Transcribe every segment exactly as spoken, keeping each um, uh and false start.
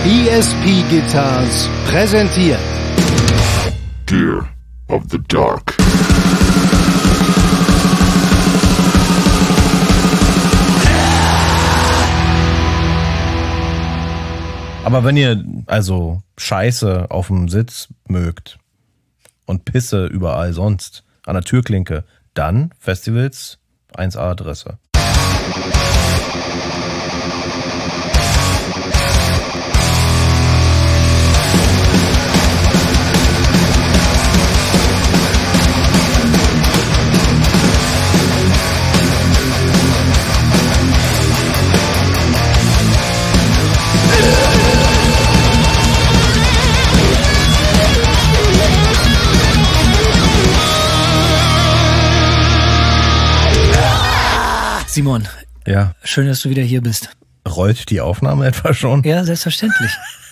E S P Guitars präsentiert Gear of the Dark. Aber wenn ihr also Scheiße auf dem Sitz mögt und Pisse überall sonst an der Türklinke, dann Festivals eins A Adresse. Simon, Ja. schön, dass du wieder hier bist. Rollt die Aufnahme etwa schon? Ja, selbstverständlich.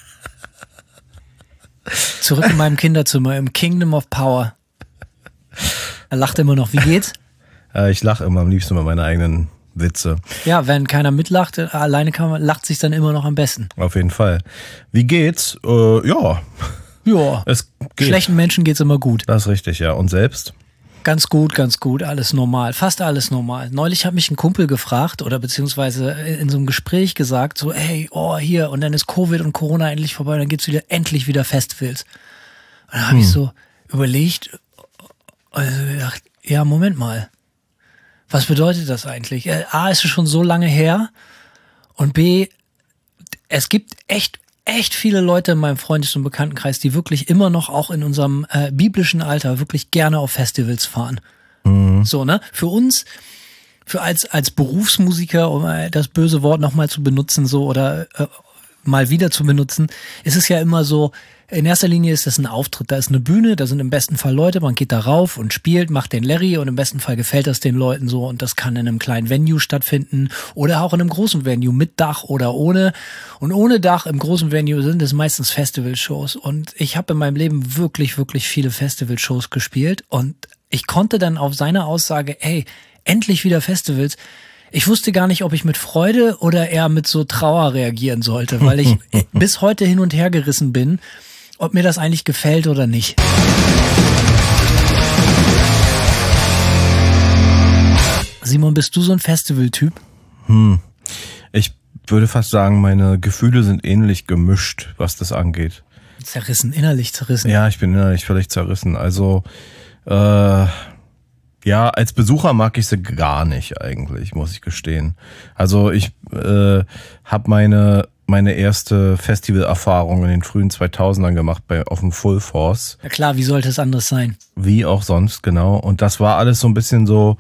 Zurück in meinem Kinderzimmer, im Kingdom of Power. Er lacht immer noch. Wie geht's? Äh, ich lache immer am liebsten über meine eigenen Witze. Ja, wenn keiner mitlacht, alleine kann man, lacht sich dann immer noch am besten. Auf jeden Fall. Wie geht's? Äh, ja. Ja, Es geht. schlechten Menschen geht's immer gut. Das ist richtig, ja. Und selbst? Ganz gut, ganz gut, alles normal, fast alles normal. Neulich hat mich ein Kumpel gefragt oder beziehungsweise in so einem Gespräch gesagt, so ey, oh hier, und dann ist Covid und Corona endlich vorbei, dann gibt's wieder endlich wieder Festivals. Und dann habe Hm. ich so überlegt, also gedacht, ja, Moment mal, was bedeutet das eigentlich? Äh, A, ist es schon so lange her und B, es gibt echt echt viele Leute in meinem Freundes- und Bekanntenkreis, die wirklich immer noch auch in unserem äh, biblischen Alter wirklich gerne auf Festivals fahren. Mhm. So, ne? Für uns, für als, als Berufsmusiker, um äh, das böse Wort nochmal zu benutzen, so, oder äh, mal wieder zu benutzen, ist es ja immer so, in erster Linie ist das ein Auftritt. Da ist eine Bühne, da sind im besten Fall Leute, man geht da rauf und spielt, macht den Larry und im besten Fall gefällt das den Leuten so und das kann in einem kleinen Venue stattfinden oder auch in einem großen Venue mit Dach oder ohne. Und ohne Dach im großen Venue sind es meistens Festivalshows und ich habe in meinem Leben wirklich, wirklich viele Festivalshows gespielt und ich konnte dann auf seine Aussage, ey, endlich wieder Festivals, ich wusste gar nicht, ob ich mit Freude oder eher mit so Trauer reagieren sollte, weil ich bis heute hin und her gerissen bin, ob mir das eigentlich gefällt oder nicht. Simon, bist du so ein Festival-Typ? Hm. Ich würde fast sagen, meine Gefühle sind ähnlich gemischt, was das angeht. Zerrissen, innerlich zerrissen. Ja, ich bin innerlich völlig zerrissen. Also, äh, ja, als Besucher mag ich sie gar nicht eigentlich, muss ich gestehen. Also ich äh, habe meine meine erste Festivalerfahrung in den frühen zweitausendern gemacht bei auf dem Full Force. Ja klar, wie sollte es anders sein? Wie auch sonst, genau. Und das war alles so ein bisschen so,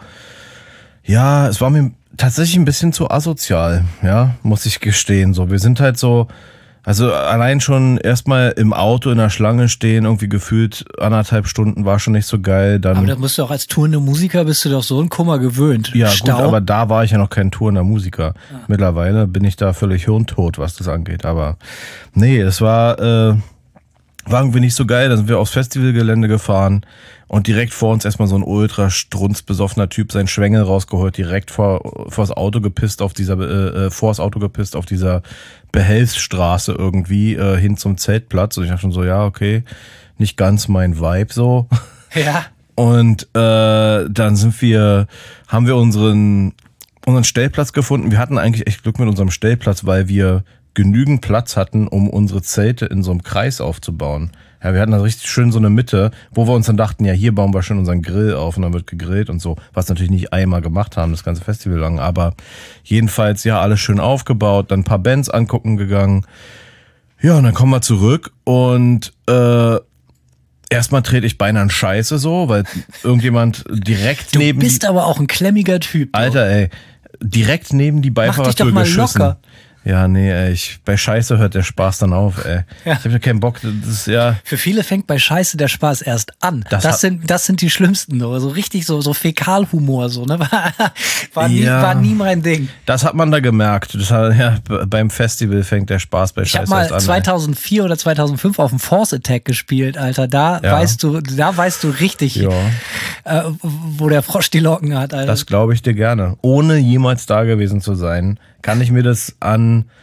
ja, es war mir tatsächlich ein bisschen zu asozial, ja, muss ich gestehen. So, wir sind halt so, also allein schon erstmal im Auto in der Schlange stehen, irgendwie gefühlt anderthalb Stunden war schon nicht so geil. Dann, aber da musst du auch als tourende Musiker, bist du doch so ein Kummer gewöhnt. ja Stau. gut, aber da war ich ja noch kein tourender Musiker. Ah. Mittlerweile bin ich da völlig hirntot, was das angeht. Aber nee, es war, äh, war irgendwie nicht so geil. Da sind wir aufs Festivalgelände gefahren und direkt vor uns erstmal so ein ultra strunzbesoffener Typ seinen Schwengel rausgeholt, direkt vor vors Auto gepisst auf dieser äh, vor das Auto gepisst auf dieser Behelfsstraße irgendwie äh, hin zum Zeltplatz. Und ich dachte schon so, ja, okay, nicht ganz mein Vibe so. Ja. Und äh, dann sind wir, haben wir unseren unseren Stellplatz gefunden. Wir hatten eigentlich echt Glück mit unserem Stellplatz, weil wir genügend Platz hatten, um unsere Zelte in so einem Kreis aufzubauen. Ja, wir hatten da richtig schön so eine Mitte, wo wir uns dann dachten, ja, hier bauen wir schön unseren Grill auf und dann wird gegrillt und so, was natürlich nicht einmal gemacht haben, das ganze Festival lang, aber jedenfalls, ja, alles schön aufgebaut, dann ein paar Bands angucken gegangen. Ja, und dann kommen wir zurück und äh, erstmal trete ich beinahe in Scheiße so, weil irgendjemand direkt du neben... Du bist aber auch ein klemmiger Typ. Alter, ey, direkt neben die Beifahrertür geschissen. Mach dich doch mal locker. Ja, nee, ey, ich, bei Scheiße hört der Spaß dann auf, ey. Ja. Ich hab ja keinen Bock, das ist ja... Für viele fängt bei Scheiße der Spaß erst an. Das, das sind, das sind die schlimmsten, so, so richtig so, so Fäkalhumor, so, ne? War, war, nie, ja, war nie mein Ding. Das hat man da gemerkt. Das hat, ja, beim Festival fängt der Spaß bei Scheiße erst an. Ich habe mal zweitausendvier oder zweitausendfünf auf dem Force Attack gespielt, Alter. Da ja. weißt du, da weißt du richtig, ja. äh, wo der Frosch die Locken hat, Alter. Das glaube ich dir gerne. Ohne jemals da gewesen zu sein, kann ich mir das an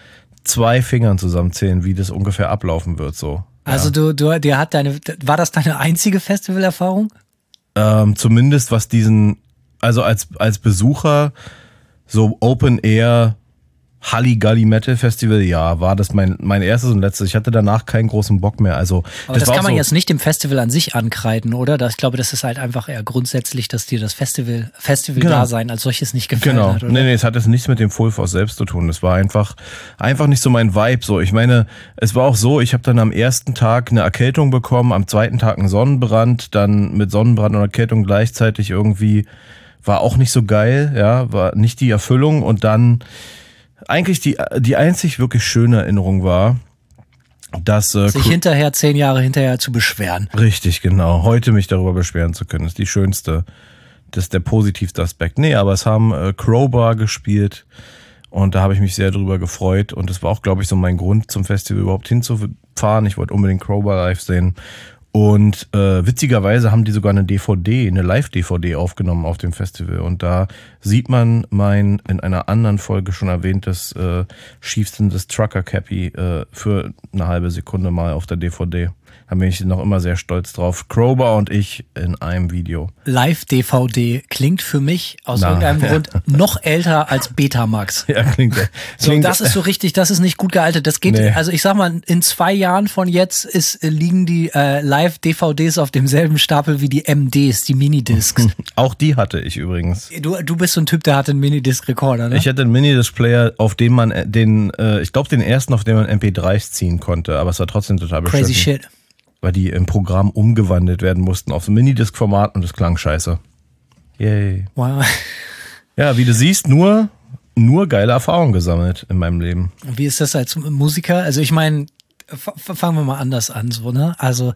zwei Fingern zusammenzählen, wie das ungefähr ablaufen wird, so. Also ja. du, du, dir hat deine, war das deine einzige Festivalerfahrung? Ähm, zumindest was diesen, also als, als Besucher, so Open Air, Halligalli Metal Festival, ja, war das mein, mein erstes und letztes. Ich hatte danach keinen großen Bock mehr. Also, aber das, das war kann man so, jetzt nicht dem Festival an sich ankreiden, oder? Das, ich glaube, das ist halt einfach eher grundsätzlich, dass dir das Festival, Festival-Dasein als solches nicht gefallen genau. hat, oder? Nee, nee, es hat jetzt nichts mit dem Full Force selbst zu tun. Es war einfach, einfach nicht so mein Vibe. So, ich meine, es war auch so, ich habe dann am ersten Tag eine Erkältung bekommen, am zweiten Tag einen Sonnenbrand, dann mit Sonnenbrand und Erkältung gleichzeitig irgendwie, war auch nicht so geil, ja, war nicht die Erfüllung und dann eigentlich die, die einzig wirklich schöne Erinnerung war, dass äh, sich hinterher, zehn Jahre hinterher zu beschweren. Richtig, genau. Heute mich darüber beschweren zu können, ist die schönste, das ist der positivste Aspekt. Nee, aber es haben äh, Crowbar gespielt und da habe ich mich sehr drüber gefreut und das war auch, glaube ich, so mein Grund zum Festival überhaupt hinzufahren. Ich wollte unbedingt Crowbar live sehen. Und äh, witzigerweise haben die sogar eine D V D, eine Live-D V D aufgenommen auf dem Festival. Und da sieht man mein in einer anderen Folge schon erwähntes äh, schiefstendes Trucker-Cappy äh, für eine halbe Sekunde mal auf der D V D. Da bin ich noch immer sehr stolz drauf. Crowbar und ich in einem Video. Live-D V D klingt für mich aus Na, irgendeinem ja. Grund noch älter als Betamax. Ja, klingt, So, klingt das ist so richtig, das ist nicht gut gealtert. Das geht, Nee. also ich sag mal, in zwei Jahren von jetzt ist, liegen die äh, Live-D V Ds auf demselben Stapel wie die M Ds, die Minidiscs. Auch die hatte ich übrigens. Du, du bist so ein Typ, der hat einen Minidisc-Recorder, ne? Ich hatte einen Minidisc-Player, auf dem man äh, den, äh, ich glaube den ersten, auf dem man M P dreis ziehen konnte, aber es war trotzdem total beschissen. Crazy shit. Weil die im Programm umgewandelt werden mussten auf so ein Minidisc-Format und es klang scheiße. Yay. Wow. Ja, wie du siehst, nur, nur geile Erfahrungen gesammelt in meinem Leben. Und wie ist das als Musiker? Also ich meine, f- fangen wir mal anders an, so, ne? Also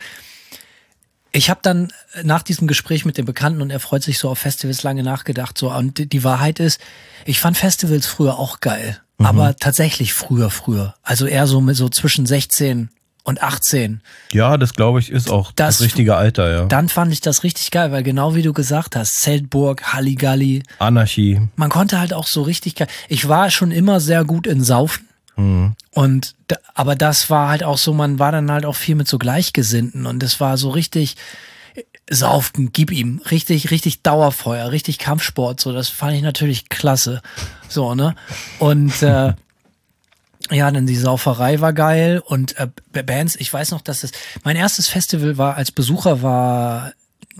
ich habe dann nach diesem Gespräch mit dem Bekannten und er freut sich so auf Festivals lange nachgedacht, so, und die Wahrheit ist, ich fand Festivals früher auch geil, mhm. aber tatsächlich früher, früher. Also eher so mit so zwischen sechzehn und achtzehn. Ja, das glaube ich ist auch das, Das- richtige Alter, ja. Dann fand ich das richtig geil, weil genau wie du gesagt hast, Zeltburg, Halligalli, Anarchie. man konnte halt auch so richtig geil. Ich war schon immer sehr gut in Saufen. Mhm. Und da, aber das war halt auch so, man war dann halt auch viel mit so Gleichgesinnten und es war so richtig äh, Saufen, gib ihm, richtig, richtig Dauerfeuer, richtig Kampfsport, so, das fand ich natürlich klasse, so, ne, und äh, ja, dann die Sauferei war geil und äh, Bands, ich weiß noch, dass das, mein erstes Festival war, als Besucher war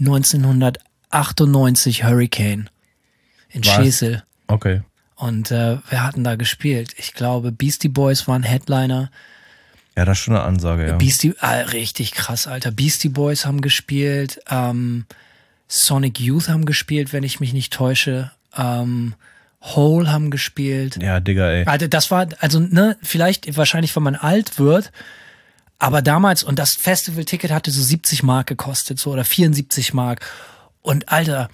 neunzehnhundertachtundneunzig Hurricane in Was? Schesel. Okay. Und äh, wir hatten da gespielt. Ich glaube, Beastie Boys waren Headliner. Ja, das ist schon eine Ansage, ja. Beastie, ah, richtig krass, Alter. Beastie Boys haben gespielt. Ähm, Sonic Youth haben gespielt, wenn ich mich nicht täusche. Ähm, Hole haben gespielt. Ja, Digga, ey. Alter, das war, also, ne, vielleicht, wahrscheinlich, wenn man alt wird, aber damals, und das Festival-Ticket hatte so siebzig Mark gekostet, so, oder vierundsiebzig Mark. Und, Alter,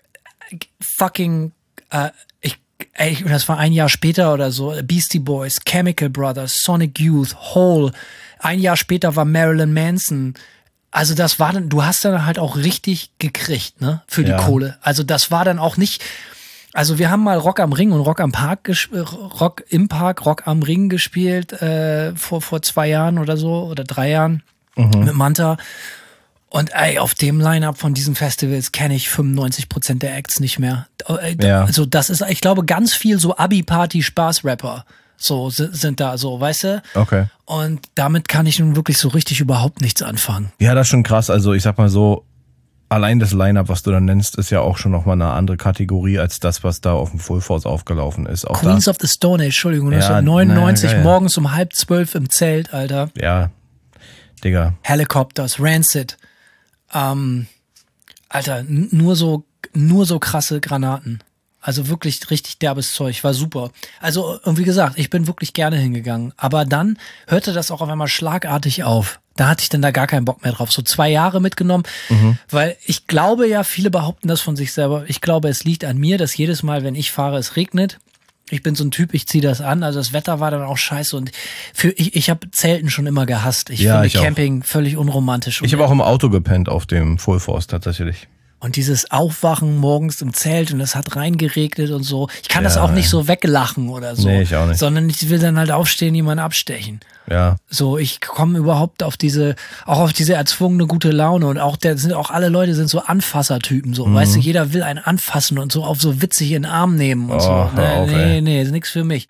fucking, äh, ich, ey, das war ein Jahr später oder so, Beastie Boys, Chemical Brothers, Sonic Youth, Hole. Ein Jahr später war Marilyn Manson. Also das war dann, du hast dann halt auch richtig gekriegt, ne, für die Ja. Kohle. Also das war dann auch nicht, also wir haben mal Rock am Ring und Rock am Park, ges- äh, Rock im Park, Rock am Ring gespielt, äh, vor, vor zwei Jahren oder so, oder drei Jahren mit Manta. Und ey, auf dem Line-Up von diesen Festivals kenne ich fünfundneunzig Prozent der Acts nicht mehr. Äh, Ja. Also das ist, ich glaube, ganz viel so Abi-Party-Spaß-Rapper so si- sind da so, weißt du? Okay. Und damit kann ich nun wirklich so richtig überhaupt nichts anfangen. Ja, das ist schon krass. Also ich sag mal so, allein das Line-Up, was du da nennst, ist ja auch schon nochmal eine andere Kategorie als das, was da auf dem Full Force aufgelaufen ist. Auch Queens da, of the Stone Age, Entschuldigung, Ja, neunzehnhundertneunundneunzig, na ja, geil. morgens um halb zwölf im Zelt, Alter. ja, Digga. Helicopters, Rancid. Ähm, Alter, n- nur so, nur so krasse Granaten. Also wirklich richtig derbes Zeug, war super. Also, und wie gesagt, ich bin wirklich gerne hingegangen. Aber dann hörte das auch auf einmal schlagartig auf. Da hatte ich dann da gar keinen Bock mehr drauf. So zwei Jahre mitgenommen, weil ich glaube ja, viele behaupten das von sich selber. Ich glaube, es liegt an mir, dass jedes Mal, wenn ich fahre, es regnet. Ich bin so ein Typ, ich ziehe das an. Also das Wetter war dann auch scheiße und für ich, ich habe Zelten schon immer gehasst. Ich Ja, finde ich auch. Camping völlig unromantisch. Und Ich habe auch im Auto gepennt auf dem Full Force tatsächlich. Und dieses Aufwachen morgens im Zelt und es hat reingeregnet und so. Ich kann Ja, das auch nicht ja. so weglachen oder so. Nee, ich auch nicht. Sondern ich will dann halt aufstehen, jemanden abstechen. Ja. So, ich komme überhaupt auf diese, auch auf diese erzwungene gute Laune und auch der sind auch alle Leute sind so Anfassertypen, so, Mhm. weißt du, jeder will einen anfassen und so auf so witzig in den Arm nehmen und Oh, so. hör Nee, auf, nee, ey. nee, ist nix für mich.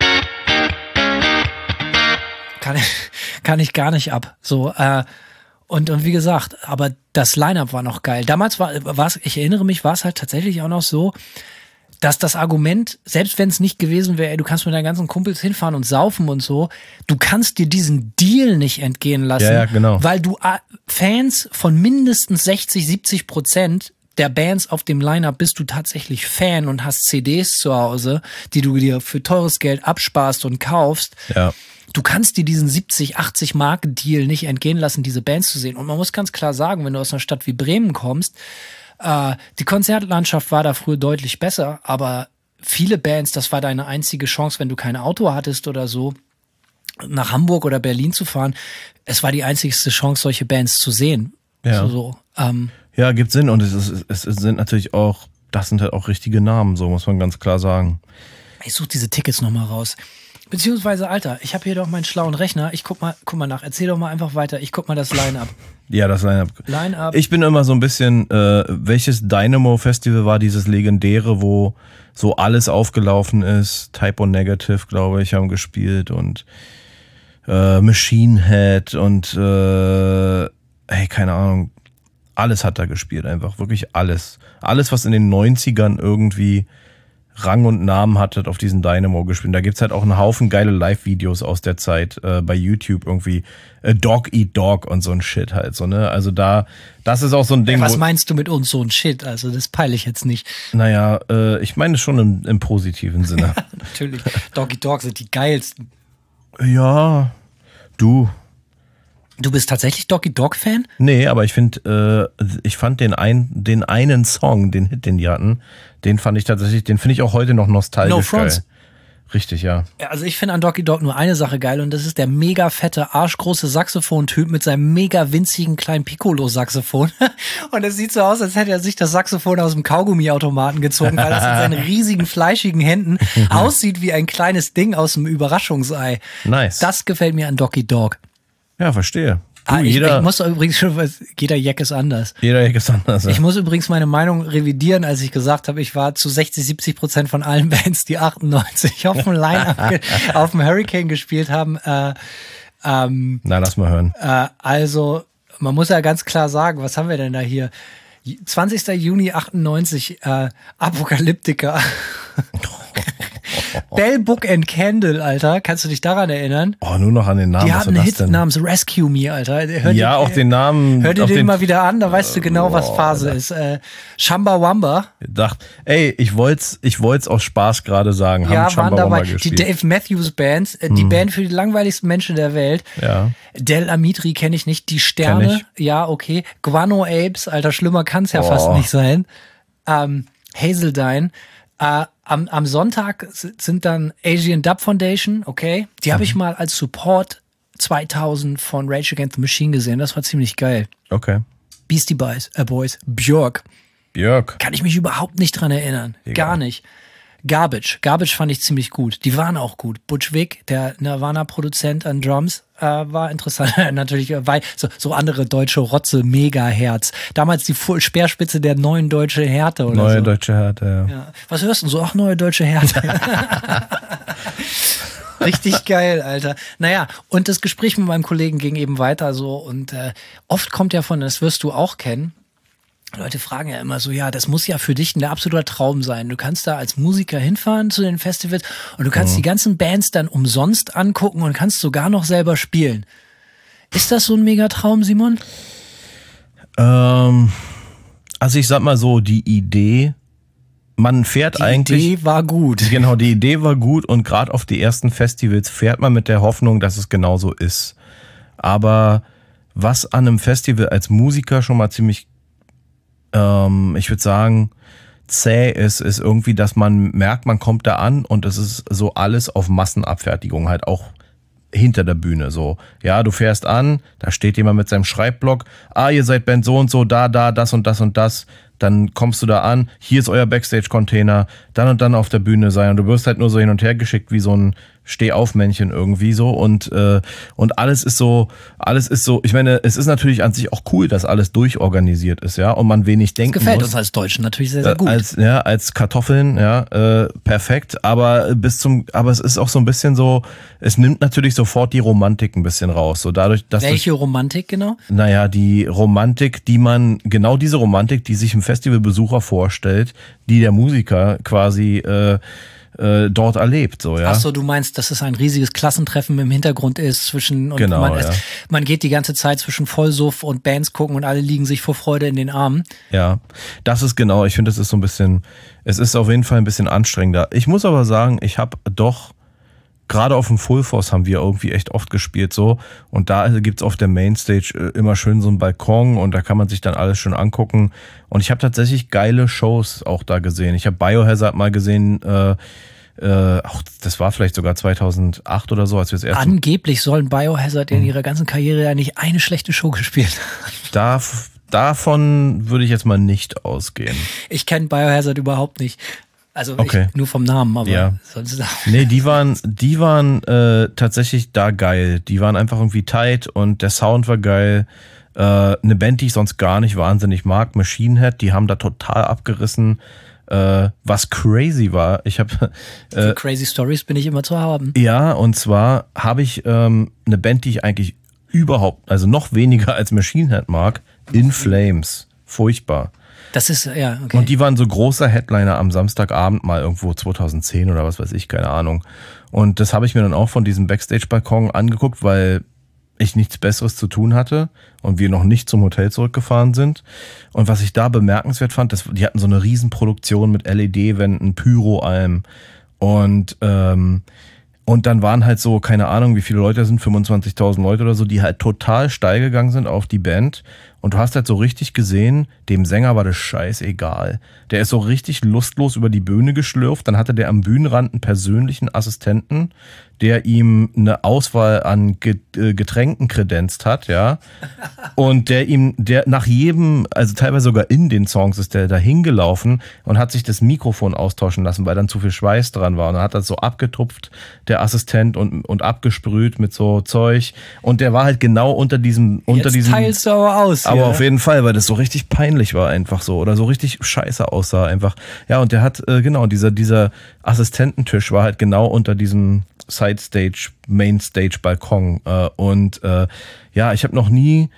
Kann ich, kann ich gar nicht ab. So, äh, und, und wie gesagt, aber das Line-Up war noch geil. Damals war, war's, ich erinnere mich, war es halt tatsächlich auch noch so, dass das Argument, selbst wenn es nicht gewesen wäre, ey, du kannst mit deinen ganzen Kumpels hinfahren und saufen und so, du kannst dir diesen Deal nicht entgehen lassen, Ja, ja, genau. weil du äh, Fans von mindestens sechzig, siebzig Prozent der Bands auf dem Line-Up bist du tatsächlich Fan und hast C Ds zu Hause, die du dir für teures Geld absparst und kaufst. Ja. Du kannst dir diesen siebzig, achtzig Mark Deal nicht entgehen lassen, diese Bands zu sehen. Und man muss ganz klar sagen, wenn du aus einer Stadt wie Bremen kommst, äh, die Konzertlandschaft war da früher deutlich besser, aber viele Bands, das war deine einzige Chance, wenn du kein Auto hattest oder so, nach Hamburg oder Berlin zu fahren. Es war die einzigste Chance, solche Bands zu sehen. Ja. So, so. Ähm, Ja, gibt Sinn und es, ist, es sind natürlich auch, das sind halt auch richtige Namen, so muss man ganz klar sagen. ich suche diese Tickets nochmal raus. Beziehungsweise, Alter, ich habe hier doch meinen schlauen Rechner. Ich guck mal, guck mal nach. Erzähl doch mal einfach weiter. Ich guck mal das Line-Up. Ja, das Line-Up. Line-Up. Ich bin immer so ein bisschen, äh, welches Dynamo-Festival war dieses legendäre, wo so alles aufgelaufen ist? Type O Negative, glaube ich, haben gespielt und äh, Machine Head und äh, ey, keine Ahnung. Alles hat da gespielt, einfach. Wirklich alles. Alles, was in den neunzigern irgendwie Rang und Namen hatte, auf diesen Dynamo gespielt. Da gibt's halt auch einen Haufen geile Live-Videos aus der Zeit äh, bei YouTube irgendwie. Äh, Dog Eat Dog und so ein Shit halt so, ne? Also da, das ist auch so ein Ding, Was wo, meinst du mit uns so ein Shit? Also das peile ich jetzt nicht. naja, äh, ich meine schon im, im positiven Sinne. Natürlich. Doggy Dog sind die geilsten. Ja, du. Du bist tatsächlich Doggy Dog Fan? Nee, aber ich finde, äh, ich fand den, ein, den einen Song, den Hit, den die hatten, den fand ich tatsächlich, den finde ich auch heute noch nostalgisch No Fronts. geil. Richtig, ja. Ja, also ich finde an Doggy Dog nur eine Sache geil und das ist der mega fette, arschgroße Saxophon-Typ mit seinem mega winzigen kleinen Piccolo-Saxophon. Und es sieht so aus, als hätte er sich das Saxophon aus dem Kaugummiautomaten gezogen, weil das in seinen riesigen, fleischigen Händen aussieht wie ein kleines Ding aus dem Überraschungsei. Nice. Das gefällt mir an Doggy Dog. Ja, verstehe. Du, Ah, ich, jeder, ich muss übrigens schon, was- jeder Jack ist anders. jeder Eck ist anders. Ja. Ich muss übrigens meine Meinung revidieren, als ich gesagt habe, ich war zu sechzig, siebzig Prozent von allen Bands, die achtundneunzig auf dem Line-Up, ge- auf dem Hurricane gespielt haben. Äh, ähm, Na, lass mal hören. äh, also, man muss ja ganz klar sagen, was haben wir denn da hier? zwanzigster Juni achtundneunzig, äh, Apokalyptika. Bell Book and Candle, Alter. Kannst du dich daran erinnern? Oh, nur noch an den Namen. Die was hatten war einen das Hit denn? namens Rescue Me, Alter. Hör Ja, dir- auch den Namen. Hör dir auf den, den mal wieder an, da weißt du genau, was Phase ist. Äh, Shamba Wamba. Dacht, ey, ich wollt's, ich wollt's aus Spaß gerade sagen. Ja, haben waren Chumbawamba dabei die gespielt. Dave Matthews Bands, äh, die Band für die langweiligsten Menschen der Welt. Ja. Del Amitri kenne ich nicht, die Sterne, ja, okay. Guano Apes, Alter, schlimmer kann's ja Oh. fast nicht sein. Ähm, Hazeldine. Äh, am, am Sonntag s- sind dann Asian Dub Foundation, okay. Die habe ich mal als Support zweitausend von Rage Against the Machine gesehen, das war ziemlich geil. Okay. Beastie Boys, äh, Boys, Björk. Björk. Kann ich mich überhaupt nicht dran erinnern. Egal. Gar nicht. Garbage. Garbage fand ich ziemlich gut. Die waren auch gut. Butch Vig, der Nirvana-Produzent an Drums, äh, war interessant. Natürlich, äh, weil so, so andere deutsche Rotze, Mega-Herz. Damals die Fu- Speerspitze der neuen deutsche Härte oder Neue so. deutsche Härte, ja. Ja. Was hörst du so? Ach, neue deutsche Härte. Richtig geil, Alter. Naja, und das Gespräch mit meinem Kollegen ging eben weiter so und äh, oft kommt ja von, das wirst du auch kennen, Leute fragen ja immer so, ja, das muss ja für dich ein absoluter Traum sein. Du kannst da als Musiker hinfahren zu den Festivals und du kannst die ganzen Bands dann umsonst angucken und kannst sogar noch selber spielen. Ist das so ein Megatraum, Simon? Ähm, also ich sag mal so, die Idee, man fährt Die eigentlich... Idee war gut. Genau, die Idee war gut und gerade auf die ersten Festivals fährt man mit der Hoffnung, dass es genauso ist. Aber was an einem Festival als Musiker schon mal ziemlich, ähm, ich würde sagen, zäh ist, ist irgendwie, dass man merkt, man kommt da an und es ist so alles auf Massenabfertigung, halt auch hinter der Bühne so. Ja, du fährst an, da steht jemand mit seinem Schreibblock, ah, ihr seid Band so und so, da, da, das und das und das. dann kommst du da an, hier ist euer Backstage-Container, dann und dann auf der Bühne sein und du wirst halt nur so hin und her geschickt wie so ein Steh-auf-Männchen irgendwie so und äh, und alles ist so, alles ist so, ich meine, es ist natürlich an sich auch cool, dass alles durchorganisiert ist, ja, und man wenig denken Das gefällt muss. uns als Deutschen natürlich sehr, sehr gut. Als, ja, als Kartoffeln, ja, äh, perfekt, aber bis zum, aber es ist auch so ein bisschen so, es nimmt natürlich sofort die Romantik ein bisschen raus, so dadurch, dass Welche Romantik genau? naja, die Romantik, die man, genau diese Romantik, die sich ein Festivalbesucher vorstellt, die der Musiker quasi äh, äh, dort erlebt, so, ja. Ach so, du meinst, dass es ein riesiges Klassentreffen im Hintergrund ist zwischen und Genau, man, ja. es, man geht die ganze Zeit zwischen Vollsuff und Bands gucken und alle liegen sich vor Freude in den Armen. Ja, das ist genau, ich finde, das ist so ein bisschen, es ist auf jeden Fall ein bisschen anstrengender. Ich muss aber sagen, ich habe doch, gerade auf dem Full Force haben wir irgendwie echt oft gespielt so und da gibt's auf der Mainstage immer schön so einen Balkon und da kann man sich dann alles schön angucken und ich habe tatsächlich geile Shows auch da gesehen. Ich habe Biohazard mal gesehen, äh, äh, auch das war vielleicht sogar zweitausendacht oder so, als wir das erste Angeblich sollen Biohazard in ihrer ganzen Karriere ja nicht eine schlechte Show gespielt haben. da, davon würde ich jetzt mal nicht ausgehen. Ich kenne Biohazard überhaupt nicht. Also Okay. ich, nur vom Namen, aber Ja. sonst. Nee, die waren, die waren äh, tatsächlich da geil. Die waren einfach irgendwie tight und der Sound war geil. Äh, eine Band, die ich sonst gar nicht wahnsinnig mag, Machine Head, die haben da total abgerissen. Äh, was crazy war, ich habe Für Crazy Stories bin ich immer zu haben. ja, und zwar habe ich ähm, eine Band, die ich eigentlich überhaupt, also noch weniger als Machine Head mag, In Flames. Furchtbar. Das ist, ja, okay. Und die waren so großer Headliner am Samstagabend mal irgendwo zweitausendzehn oder was weiß ich, keine Ahnung. Und das habe ich mir dann auch von diesem Backstage-Balkon angeguckt, weil ich nichts Besseres zu tun hatte und wir noch nicht zum Hotel zurückgefahren sind. Und was ich da bemerkenswert fand, das, die hatten so eine Riesenproduktion mit L E D-Wänden, Pyro-Alm und ähm, und dann waren halt so, keine Ahnung, wie viele Leute da sind, fünfundzwanzigtausend Leute oder so, die halt total steil gegangen sind auf die Band. Und du hast halt so richtig gesehen, dem Sänger war das scheißegal. Der ist so richtig lustlos über die Bühne geschlürft. Dann hatte der am Bühnenrand einen persönlichen Assistenten, der ihm eine Auswahl an Getränken kredenzt hat, ja. Und der ihm, der nach jedem, also teilweise sogar in den Songs ist der da hingelaufen und hat sich das Mikrofon austauschen lassen, weil dann zu viel Schweiß dran war. Und dann hat das so abgetupft, der Assistent, und, und abgesprüht mit so Zeug. Und der war halt genau unter diesem, unter Jetzt diesem. teilst du aber aus. Aber hier. auf jeden Fall, weil das so richtig peinlich war einfach so oder so richtig scheiße aussah einfach. Ja, und der hat, äh, genau, dieser, dieser Assistententisch war halt genau unter diesem Sidestage, Mainstage, Balkon. Äh, und äh, ja, ich habe noch nie,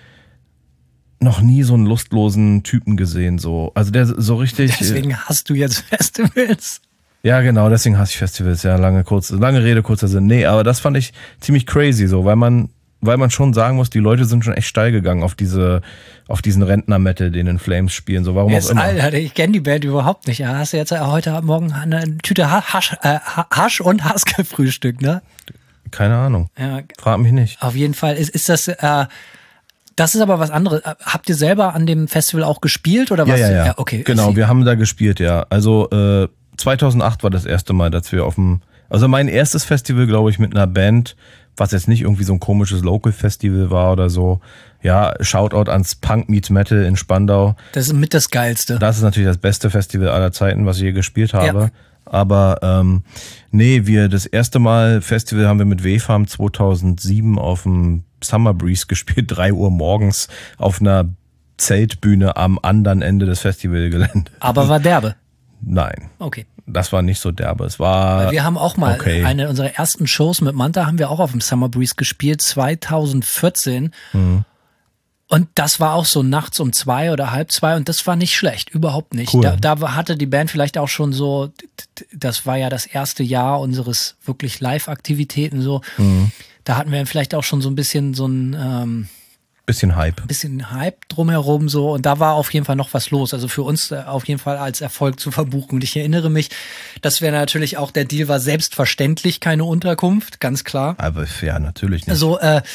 noch nie so einen lustlosen Typen gesehen. So, also der so richtig. Deswegen hast du jetzt Festivals. Ja, genau, deswegen hasse ich Festivals. Ja, lange, kurz, lange Rede, kurzer Sinn. Nee, aber das fand ich ziemlich crazy, so, weil man, weil man schon sagen muss, die Leute sind schon echt steil gegangen auf diese, auf diesen Rentner-Metal, den In Flames spielen. So, warum Jetzt, auch immer. Alter, ich kenne die Band überhaupt nicht. Ja, hast du jetzt heute Morgen eine Tüte Hasch, äh, Hasch und Hass gefrühstückt, ne? Keine Ahnung. Ja, Frag mich nicht. auf jeden Fall ist, ist das, äh, das ist aber was anderes. Habt ihr selber an dem Festival auch gespielt oder was? Ja, ja, ja. okay. Genau, wir haben da gespielt, ja. Also äh, zweitausendacht war das erste Mal, dass wir auf dem, also mein erstes Festival, glaube ich, mit einer Band, was jetzt nicht irgendwie so ein komisches Local-Festival war oder so. Ja, Shoutout ans Punk Meets Metal in Spandau. Das ist mit das Geilste. Das ist natürlich das beste Festival aller Zeiten, was ich je gespielt habe. Ja. Aber ähm, nee, wir das erste Mal Festival haben wir mit W-Farm zweitausendsieben auf dem Summer Breeze gespielt, drei Uhr morgens auf einer Zeltbühne am anderen Ende des Festivalgeländes. Aber war derbe. Nein, Okay. das war nicht so derbe. Es war Wir haben auch mal okay. eine unserer ersten Shows mit Manta haben wir auch auf dem Summer Breeze gespielt, zweitausendvierzehn. Mhm. Und das war auch so nachts um zwei oder halb zwei und das war nicht schlecht, überhaupt nicht. Cool. Da, da hatte die Band vielleicht auch schon so, das war ja das erste Jahr unseres wirklich Live-Aktivitäten so. Mhm. Da hatten wir vielleicht auch schon so ein bisschen so ein ähm, bisschen Hype. bisschen Hype drumherum so und da war auf jeden Fall noch was los. Also für uns äh, auf jeden Fall als Erfolg zu verbuchen. Und ich erinnere mich, dass wir natürlich auch, der Deal war selbstverständlich keine Unterkunft, ganz klar. Aber ja, natürlich nicht. Also, äh,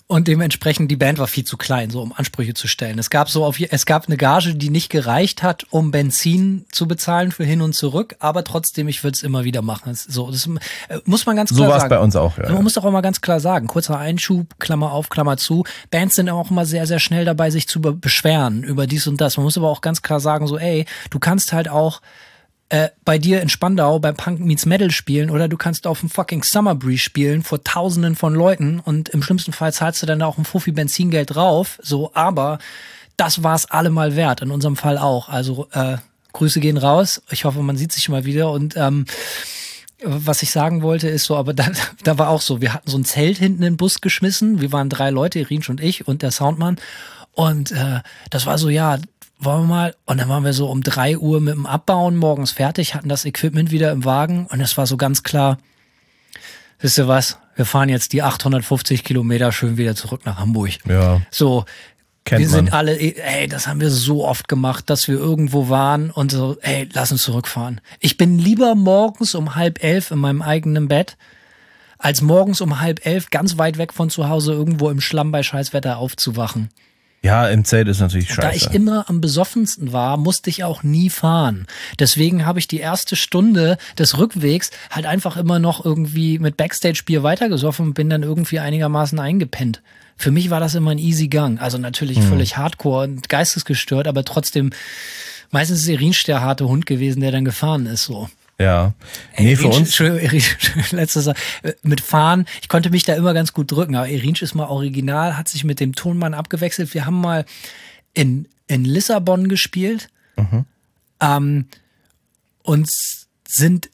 Und dementsprechend, die Band war viel zu klein, so um Ansprüche zu stellen. Es gab so auf, es gab eine Gage, die nicht gereicht hat, um Benzin zu bezahlen für hin und zurück, aber trotzdem, ich würde es immer wieder machen. Das, so, das muss man ganz klar sagen. So war es bei uns auch, ja. Man muss doch auch mal ganz klar sagen, kurzer Einschub, Klammer auf, Klammer zu. Bands sind auch immer sehr, sehr schnell dabei, sich zu beschweren über dies und das. Man muss aber auch ganz klar sagen, so, ey, du kannst halt auch Äh, bei dir in Spandau bei Punk Meets Metal spielen oder du kannst auf dem fucking Summer Breeze spielen vor tausenden von Leuten und im schlimmsten Fall zahlst du dann auch ein Fuffi Benzingeld drauf, so, aber das war's allemal wert, in unserem Fall auch. Also äh, Grüße gehen raus, ich hoffe, man sieht sich mal wieder und ähm, was ich sagen wollte ist so, aber da, da war auch so, wir hatten so ein Zelt hinten in den Bus geschmissen, wir waren drei Leute, Irinsch und ich und der Soundmann und äh, das war so, ja, wollen wir mal, und dann waren wir so um drei Uhr mit dem Abbauen morgens fertig, hatten das Equipment wieder im Wagen und es war so ganz klar, wisst ihr was, wir fahren jetzt die achthundertfünfzig Kilometer schön wieder zurück nach Hamburg. Ja. So, Kennt wir sind man. alle, ey, das haben wir so oft gemacht, dass wir irgendwo waren und so, ey, lass uns zurückfahren. Ich bin lieber morgens um halb elf in meinem eigenen Bett, als morgens um halb elf ganz weit weg von zu Hause irgendwo im Schlamm bei Scheißwetter aufzuwachen. Ja, im Zelt ist natürlich scheiße. Da ich immer am besoffensten war, musste ich auch nie fahren. Deswegen habe ich die erste Stunde des Rückwegs halt einfach immer noch irgendwie mit Backstage-Bier weitergesoffen und bin dann irgendwie einigermaßen eingepennt. Für mich war das immer ein easy Gang. Also natürlich mhm. völlig hardcore und geistesgestört, aber trotzdem meistens ist Irinsch der harte Hund gewesen, der dann gefahren ist, so. Ja. Nee, für uns. Letztes Jahr, mit Fahren, ich konnte mich da immer ganz gut drücken, aber Irinsch ist mal original, hat sich mit dem Tonmann abgewechselt. Wir haben mal in, in Lissabon gespielt mhm. ähm, und sind,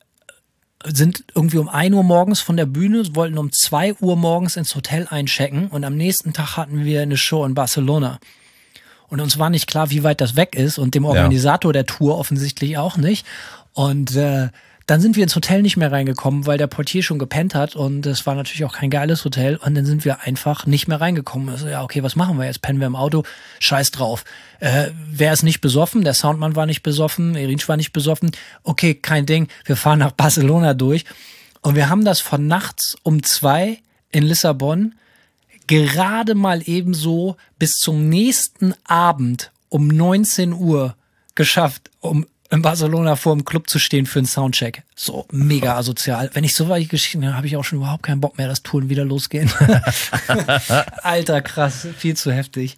sind irgendwie um ein Uhr morgens von der Bühne, wollten um zwei Uhr morgens ins Hotel einchecken und am nächsten Tag hatten wir eine Show in Barcelona. Und uns war nicht klar, wie weit das weg ist und dem Organisator ja. der Tour offensichtlich auch nicht. Und äh, dann sind wir ins Hotel nicht mehr reingekommen, weil der Portier schon gepennt hat und es war natürlich auch kein geiles Hotel und dann sind wir einfach nicht mehr reingekommen. Also ja, okay, was machen wir jetzt? Pennen wir im Auto? Scheiß drauf. Äh, wer ist nicht besoffen? Der Soundmann war nicht besoffen, Irinsch war nicht besoffen. Okay, kein Ding, wir fahren nach Barcelona durch und wir haben das von nachts um zwei in Lissabon gerade mal ebenso bis zum nächsten Abend um neunzehn Uhr geschafft, um in Barcelona vor dem Club zu stehen für einen Soundcheck. So mega asozial. Wenn ich so weit Geschichten habe, habe ich auch schon überhaupt keinen Bock mehr, dass Touren wieder losgehen. Alter, krass, viel zu heftig.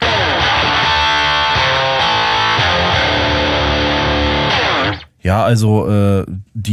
Ja, also äh,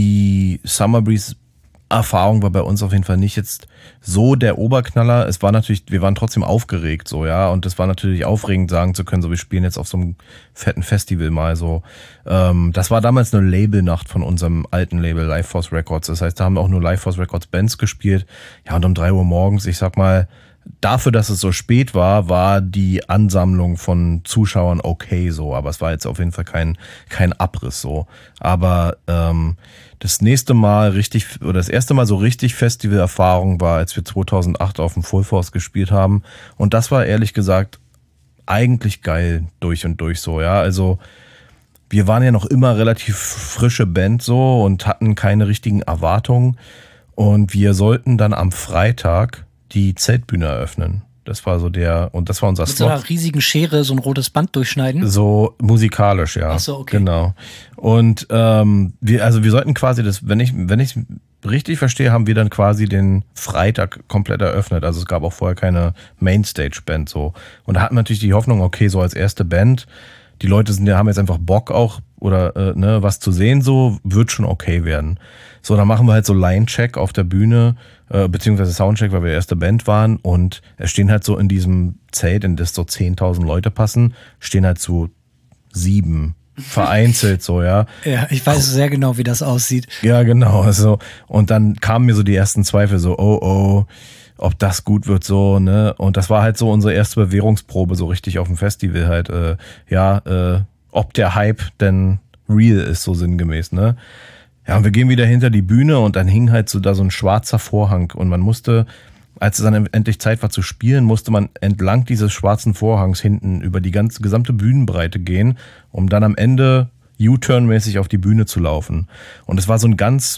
die Summer Breeze Erfahrung war bei uns auf jeden Fall nicht jetzt so der Oberknaller. Es war natürlich, wir waren trotzdem aufgeregt, so, ja, und es war natürlich aufregend, sagen zu können, so, wir spielen jetzt auf so einem fetten Festival mal, so. Ähm, das war damals eine Labelnacht von unserem alten Label Life Force Records. Das heißt, da haben auch nur Life Force Records Bands gespielt. Ja, und um drei Uhr morgens, ich sag mal, dafür, dass es so spät war, war die Ansammlung von Zuschauern okay, so, aber es war jetzt auf jeden Fall kein, kein Abriss, so. Aber, ähm, das nächste Mal richtig, oder das erste Mal so richtig Festivalerfahrung war, als wir zweitausendacht auf dem Full Force gespielt haben. Und das war ehrlich gesagt eigentlich geil durch und durch so, ja. Also wir waren ja noch immer relativ frische Band so und hatten keine richtigen Erwartungen. Und wir sollten dann am Freitag die Zeltbühne eröffnen. Das war so der, und das war unser Mit Slot. so einer riesigen Schere so ein rotes Band durchschneiden? So musikalisch, ja. Ach so, okay. Genau. Und ähm, wir, also wir sollten quasi das, wenn ich, wenn ich richtig verstehe, haben wir dann quasi den Freitag komplett eröffnet. Also es gab auch vorher keine Mainstage-Band so. Und da hatten wir natürlich die Hoffnung, okay, so als erste Band, die Leute sind, haben jetzt einfach Bock auch oder äh, ne, was zu sehen, so wird schon okay werden. So, dann machen wir halt so Line-Check auf der Bühne, äh, beziehungsweise Soundcheck, weil wir erste Band waren und es stehen halt so in diesem Zelt, in das so zehntausend Leute passen, stehen halt so sieben vereinzelt so, ja. Ja, ich weiß sehr genau, wie das aussieht. Ja, genau, also und dann kamen mir so die ersten Zweifel so, oh, oh, ob das gut wird so, ne? Und das war halt so unsere erste Bewährungsprobe so richtig auf dem Festival halt, äh, ja, äh, ob der Hype denn real ist, so sinngemäß, ne? Ja, und wir gehen wieder hinter die Bühne und dann hing halt so da so ein schwarzer Vorhang und man musste, als es dann endlich Zeit war zu spielen, musste man entlang dieses schwarzen Vorhangs hinten über die ganze gesamte Bühnenbreite gehen, um dann am Ende U-Turn-mäßig auf die Bühne zu laufen. Und es war so ein ganz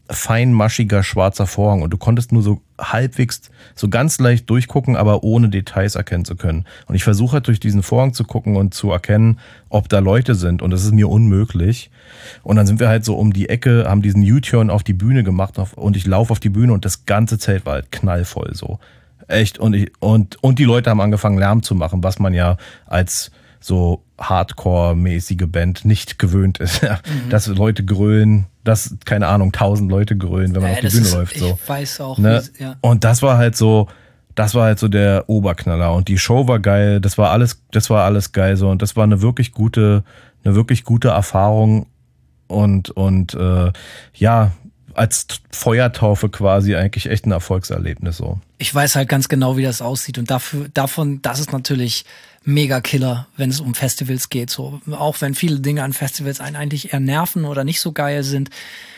feinmaschiger schwarzer Vorhang und du konntest nur so halbwegs, so ganz leicht durchgucken, aber ohne Details erkennen zu können. Und ich versuche halt durch diesen Vorhang zu gucken und zu erkennen, ob da Leute sind und das ist mir unmöglich. Und dann sind wir halt so um die Ecke, haben diesen U-Turn auf die Bühne gemacht und ich laufe auf die Bühne und das ganze Zelt war halt knallvoll so. Echt und ich, und, und die Leute haben angefangen Lärm zu machen, was man ja als so Hardcore-mäßige Band nicht gewöhnt ist. Ja. Mhm. Dass Leute grölen, dass, keine Ahnung, tausend Leute grölen, wenn man ja, auf die Bühne ist, läuft. So. Ich weiß auch. Ne? Wie, ja. Und das war halt so, das war halt so der Oberknaller. Und die Show war geil, das war alles, das war alles geil so. Und das war eine wirklich gute, eine wirklich gute Erfahrung. Und, und äh, ja, als Feuertaufe quasi eigentlich echt ein Erfolgserlebnis so. Ich weiß halt ganz genau, wie das aussieht und dafür, davon, das ist natürlich mega Killer, wenn es um Festivals geht. So, auch wenn viele Dinge an Festivals einen eigentlich eher nerven oder nicht so geil sind.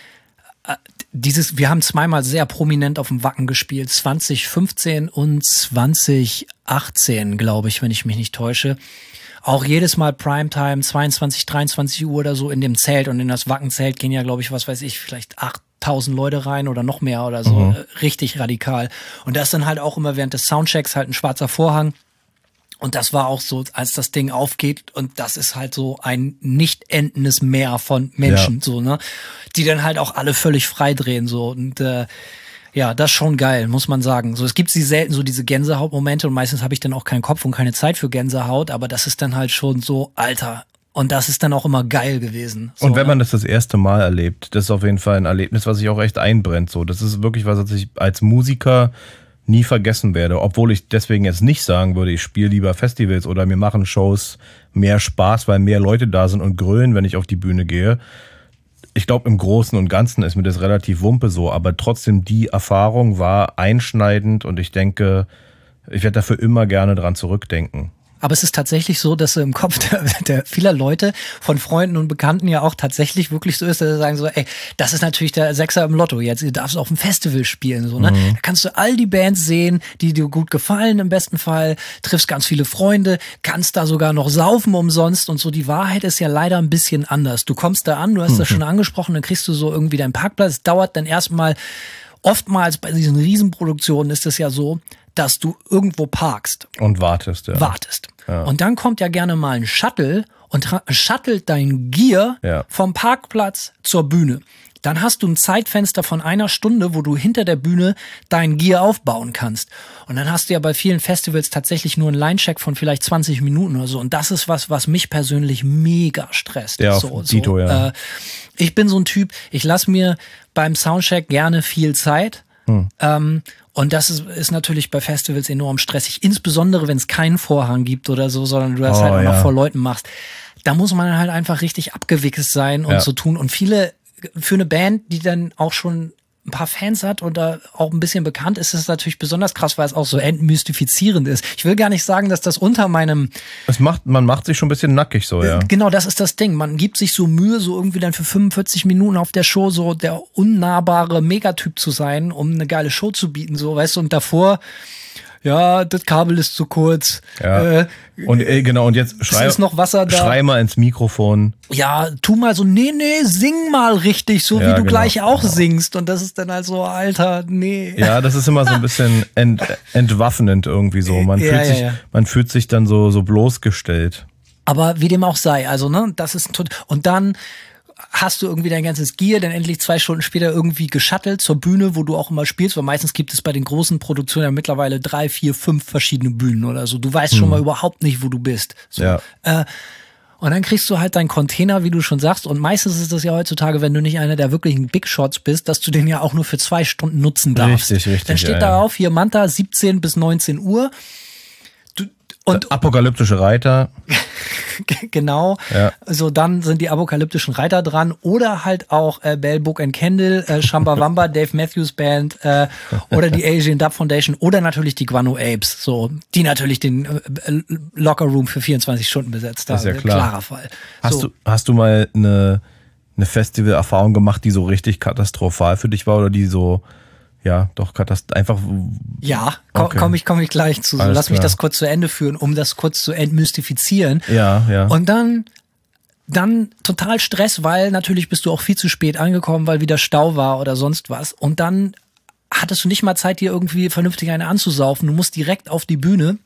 Dieses, wir haben zweimal sehr prominent auf dem Wacken gespielt, zwanzig fünfzehn und zwanzig achtzehn, glaube ich, wenn ich mich nicht täusche. Auch jedes Mal Primetime, zweiundzwanzig, dreiundzwanzig Uhr oder so in dem Zelt und in das Wackenzelt gehen ja, glaube ich, was weiß ich, vielleicht achttausend Leute rein oder noch mehr oder so. Mhm. Richtig radikal. Und das ist dann halt auch immer während des Soundchecks halt ein schwarzer Vorhang. Und das war auch so, als das Ding aufgeht und das ist halt so ein nicht endendes Meer von Menschen, ja. so, ne, die dann halt auch alle völlig frei drehen, so, und, äh, ja, das ist schon geil, muss man sagen. So, es gibt sie selten, so diese Gänsehautmomente und meistens habe ich dann auch keinen Kopf und keine Zeit für Gänsehaut, aber das ist dann halt schon so, Alter, und das ist dann auch immer geil gewesen. So, und wenn man ne? das das erste Mal erlebt, das ist auf jeden Fall ein Erlebnis, was sich auch echt einbrennt, so, das ist wirklich was, was ich als Musiker nie vergessen werde, obwohl ich deswegen jetzt nicht sagen würde, ich spiele lieber Festivals oder mir machen Shows mehr Spaß, weil mehr Leute da sind und grölen, wenn ich auf die Bühne gehe. Ich glaube, im Großen und Ganzen ist mir das relativ wumpe so, aber trotzdem die Erfahrung war einschneidend und ich denke, ich werde dafür immer gerne dran zurückdenken. Aber es ist tatsächlich so, dass so im Kopf der, der vieler Leute, von Freunden und Bekannten ja auch tatsächlich wirklich so ist, dass sie sagen so, ey, das ist natürlich der Sechser im Lotto jetzt, du darfst auf dem Festival spielen, so, ne? Mhm. Da kannst du all die Bands sehen, die dir gut gefallen im besten Fall, triffst ganz viele Freunde, kannst da sogar noch saufen umsonst und so. Die Wahrheit ist ja leider ein bisschen anders. Du kommst da an, du hast mhm. das schon angesprochen, dann kriegst du so irgendwie deinen Parkplatz, dauert dann erstmal, oftmals bei diesen Riesenproduktionen ist es ja so, dass du irgendwo parkst. Und wartest, ja. Wartest. Ja. Und dann kommt ja gerne mal ein Shuttle und shuttelt dein Gear ja. vom Parkplatz zur Bühne. Dann hast du ein Zeitfenster von einer Stunde, wo du hinter der Bühne dein Gear aufbauen kannst. Und dann hast du ja bei vielen Festivals tatsächlich nur einen Line-Check von vielleicht zwanzig Minuten oder so. Und das ist was, was mich persönlich mega stresst. Ja, so, Tito, so, ja. Äh, ich bin so ein Typ, ich lasse mir beim Soundcheck gerne viel Zeit. Hm. Ähm, und das ist, ist natürlich bei Festivals enorm stressig, insbesondere wenn es keinen Vorhang gibt oder so, sondern du das oh, halt auch ja. noch vor Leuten machst. Da muss man halt einfach richtig abgewichst sein und ja. so tun. Und viele, für eine Band, die dann auch schon ein paar Fans hat und da auch ein bisschen bekannt ist, ist es natürlich besonders krass, weil es auch so entmystifizierend ist. Ich will gar nicht sagen, dass das unter meinem... Es macht, man macht sich schon ein bisschen nackig so, ja. Genau, das ist das Ding. Man gibt sich so Mühe, so irgendwie dann für fünfundvierzig Minuten auf der Show so der unnahbare Megatyp zu sein, um eine geile Show zu bieten, so, weißt du, und davor... Ja, das Kabel ist zu kurz. Ja. Äh, und äh, genau, und jetzt schrei, ist noch Wasser da. Schrei mal ins Mikrofon. Ja, tu mal so, nee, nee, sing mal richtig, so ja, wie du genau, gleich auch genau. singst. Und das ist dann halt so, Alter, nee. Ja, das ist immer so ein bisschen ent, entwaffnend irgendwie so. Man ja, fühlt ja, sich, ja. man fühlt sich dann so, so bloßgestellt. Aber wie dem auch sei, also, ne, das ist tot. Und dann hast du irgendwie dein ganzes Gear dann endlich zwei Stunden später irgendwie geshuttelt zur Bühne, wo du auch immer spielst, weil meistens gibt es bei den großen Produktionen ja mittlerweile drei, vier, fünf verschiedene Bühnen oder so. Du weißt schon hm. mal überhaupt nicht, wo du bist. So. Ja. Äh, und dann kriegst du halt deinen Container, wie du schon sagst. Und meistens ist das ja heutzutage, wenn du nicht einer der wirklichen Big Shots bist, dass du den ja auch nur für zwei Stunden nutzen darfst. Richtig, richtig. Dann steht ja, darauf, hier Manta, siebzehn bis neunzehn Uhr. Du, und apokalyptische Reiter. Genau, ja. So dann sind die apokalyptischen Reiter dran oder halt auch äh, Bell, Book and Candle, äh, Shambawamba, Dave Matthews Band äh, oder die Asian Dub Foundation oder natürlich die Guano Apes, so die natürlich den äh, Locker Room für vierundzwanzig Stunden besetzt haben. Das ist ja klar. Klarer Fall. Hast so. du hast du mal eine eine Festival-Erfahrung gemacht, die so richtig katastrophal für dich war oder die so ja, doch, katast- einfach. Ja, ko- okay. komme ich, komm ich gleich zu. So, Alles lass klar. mich das kurz zu Ende führen, um das kurz zu entmystifizieren. Ja, ja. Und dann dann total Stress, weil natürlich bist du auch viel zu spät angekommen, weil wieder Stau war oder sonst was. Und dann hattest du nicht mal Zeit, dir irgendwie vernünftig eine anzusaufen. Du musst direkt auf die Bühne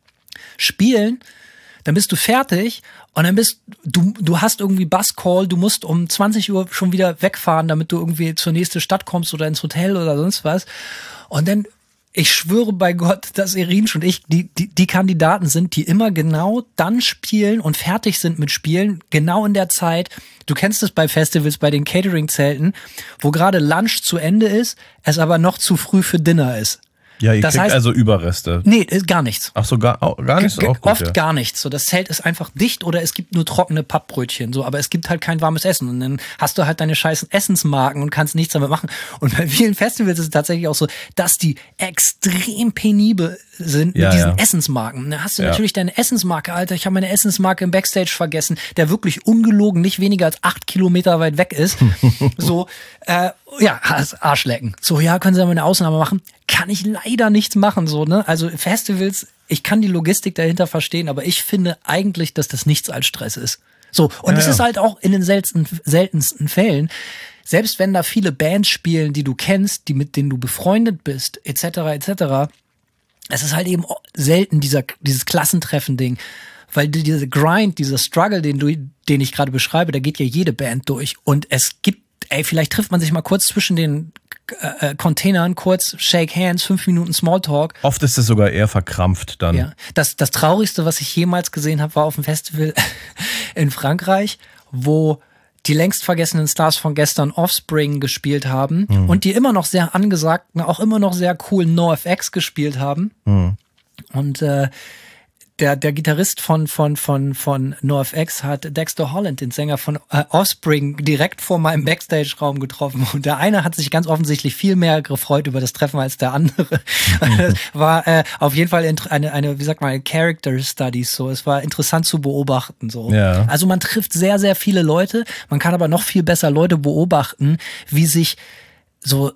spielen, dann bist du fertig und dann bist du, du hast irgendwie Buscall, du musst um zwanzig Uhr schon wieder wegfahren, damit du irgendwie zur nächsten Stadt kommst oder ins Hotel oder sonst was. Und dann, ich schwöre bei Gott, dass Irinsch und ich die, die, die Kandidaten sind, die immer genau dann spielen und fertig sind mit Spielen, genau in der Zeit. Du kennst es bei Festivals, bei den Catering-Zelten, wo gerade Lunch zu Ende ist, es aber noch zu früh für Dinner ist. Ja, ihr Das kriegt heißt- also Überreste. Nee, ist gar nichts. Ach so, gar, oh, gar nichts? G- Auch gut, Oft ja. gar nichts. So, das Zelt ist einfach dicht oder es gibt nur trockene Pappbrötchen. So, aber es gibt halt kein warmes Essen. Und dann hast du halt deine scheißen Essensmarken und kannst nichts damit machen. Und bei vielen Festivals ist es tatsächlich auch so, dass die extrem penibel sind Ja, mit diesen ja. Essensmarken. Da hast du Ja. natürlich deine Essensmarke, Alter. Ich habe meine Essensmarke im Backstage vergessen, der wirklich ungelogen nicht weniger als acht Kilometer weit weg ist. So, äh, ja, Arschlecken. So, ja, können Sie da mal eine Ausnahme machen? Kann ich leider nichts machen, so, ne? Also Festivals, ich kann die Logistik dahinter verstehen, aber ich finde eigentlich, dass das nichts als Stress ist. So, und Ja, es ja. ist halt auch in den seltensten, seltensten Fällen, selbst wenn da viele Bands spielen, die du kennst, die mit denen du befreundet bist, et cetera, et cetera, es ist halt eben selten dieser, dieses Klassentreffen-Ding. Weil die- diese Grind, dieser Struggle, den, du, den ich gerade beschreibe, da geht ja jede Band durch. Und es gibt, ey, vielleicht trifft man sich mal kurz zwischen den äh, Containern, kurz Shake Hands, fünf Minuten Smalltalk. Oft ist es sogar eher verkrampft dann. Ja. Das, das Traurigste, was ich jemals gesehen habe, war auf dem Festival in Frankreich, wo die längst vergessenen Stars von gestern Offspring gespielt haben Mhm. und die immer noch sehr angesagten, auch immer noch sehr coolen NoFX gespielt haben. Mhm. Und äh, der, der Gitarrist von, von, von, von NoFX hat Dexter Holland, den Sänger von äh, Offspring, direkt vor meinem Backstage-Raum getroffen. Und der eine hat sich ganz offensichtlich viel mehr gefreut über das Treffen als der andere. Das war äh, auf jeden Fall int- eine, eine, wie sagt man, eine Character Studies. So, es war interessant zu beobachten. So. Ja. Also man trifft sehr, sehr viele Leute. Man kann aber noch viel besser Leute beobachten, wie sich so,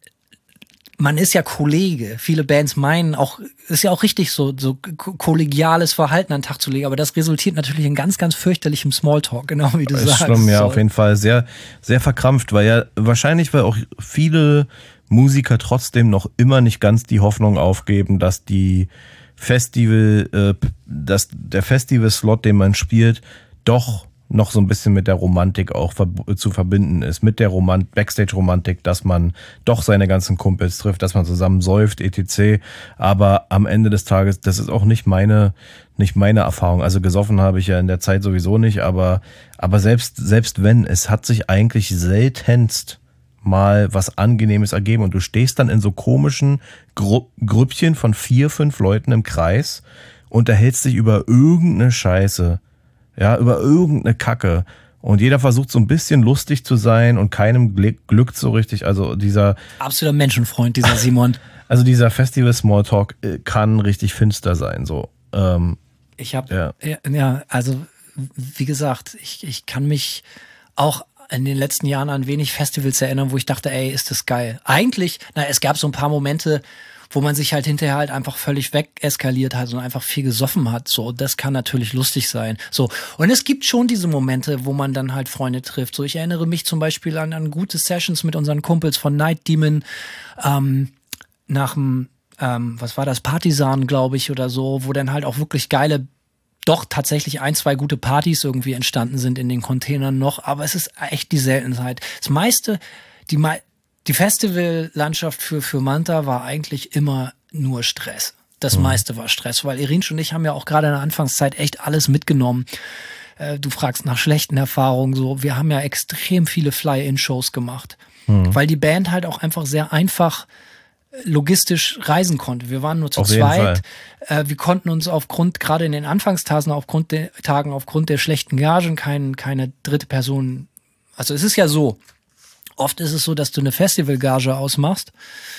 man ist ja Kollege. Viele Bands meinen auch, ist ja auch richtig so, so ko- kollegiales Verhalten an den Tag zu legen, aber das resultiert natürlich in ganz, ganz fürchterlichem Smalltalk, genau wie du Das ist sagst. schlimm, ja, So. auf jeden Fall. Sehr, sehr verkrampft, weil ja wahrscheinlich, weil auch viele Musiker trotzdem noch immer nicht ganz die Hoffnung aufgeben, dass die Festival, äh, dass der Festival-Slot, den man spielt, doch noch so ein bisschen mit der Romantik auch verb- zu verbinden ist. Mit der Romant- Backstage-Romantik, dass man doch seine ganzen Kumpels trifft, dass man zusammen säuft, et cetera. Aber am Ende des Tages, das ist auch nicht meine, nicht meine Erfahrung. Also gesoffen habe ich ja in der Zeit sowieso nicht, aber, aber selbst, selbst wenn, es hat sich eigentlich seltenst mal was Angenehmes ergeben und du stehst dann in so komischen Gru- Grüppchen von vier, fünf Leuten im Kreis, unterhältst dich über irgendeine Scheiße. Ja, über irgendeine Kacke. Und jeder versucht so ein bisschen lustig zu sein und keinem glück- glückt so richtig. Also dieser, Absoluter Menschenfreund, dieser Simon. also dieser Festival Smalltalk äh, kann richtig finster sein. So, ähm, Ich habe, Ja. ja. ja, also wie gesagt, ich, ich kann mich auch in den letzten Jahren an wenig Festivals erinnern, wo ich dachte, ey, ist das geil. Eigentlich, na, es gab so ein paar Momente, wo man sich halt hinterher halt einfach völlig wegeskaliert hat und einfach viel gesoffen hat. So, das kann natürlich lustig sein. So, und es gibt schon diese Momente, wo man dann halt Freunde trifft. So, ich erinnere mich zum Beispiel an, an gute Sessions mit unseren Kumpels von Night Demon, ähm, nach dem, ähm, was war das, Partisan, glaube ich, oder so, wo dann halt auch wirklich geile, doch tatsächlich ein, zwei gute Partys irgendwie entstanden sind in den Containern noch, aber es ist echt die Seltenheit. Das meiste, die, mei- die Festivallandschaft für, für Manta war eigentlich immer nur Stress. Das meiste war Stress, weil Irinsch und ich haben ja auch gerade in der Anfangszeit echt alles mitgenommen. Äh, du fragst nach schlechten Erfahrungen, so. Wir haben ja extrem viele Fly-In-Shows gemacht, weil die Band halt auch einfach sehr einfach logistisch reisen konnte. Wir waren nur zu Auf jeden zweit. Äh, wir konnten uns aufgrund, gerade in den Anfangstagen, aufgrund der Tagen, aufgrund der schlechten Gagen, kein, keine dritte Person. Also es ist ja so, oft ist es so, dass du eine Festivalgage ausmachst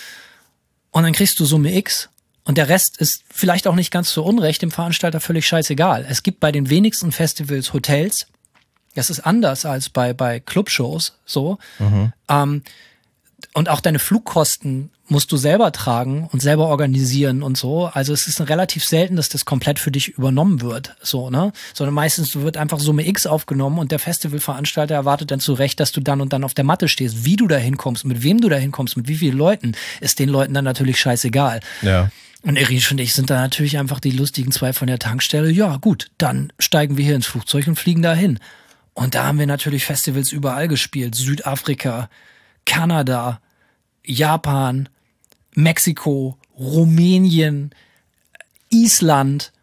und dann kriegst du Summe X und der Rest ist vielleicht auch nicht ganz so unrecht, dem Veranstalter völlig scheißegal. Es gibt bei den wenigsten Festivals Hotels. Das ist anders als bei, bei Clubshows, so. Ähm, und auch deine Flugkosten musst du selber tragen und selber organisieren und so. Also es ist relativ selten, dass das komplett für dich übernommen wird, so, ne? Sondern meistens wird einfach Summe X aufgenommen und der Festivalveranstalter erwartet dann zu Recht, dass du dann und dann auf der Matte stehst. Wie du da hinkommst, mit wem du da hinkommst, mit wie vielen Leuten, ist den Leuten dann natürlich scheißegal. Ja. Und Erich und ich sind da natürlich einfach die lustigen zwei von der Tankstelle. Ja, gut, dann steigen wir hier ins Flugzeug und fliegen dahin. Und da haben wir natürlich Festivals überall gespielt. Südafrika, Kanada, Japan, Mexiko, Rumänien, Island,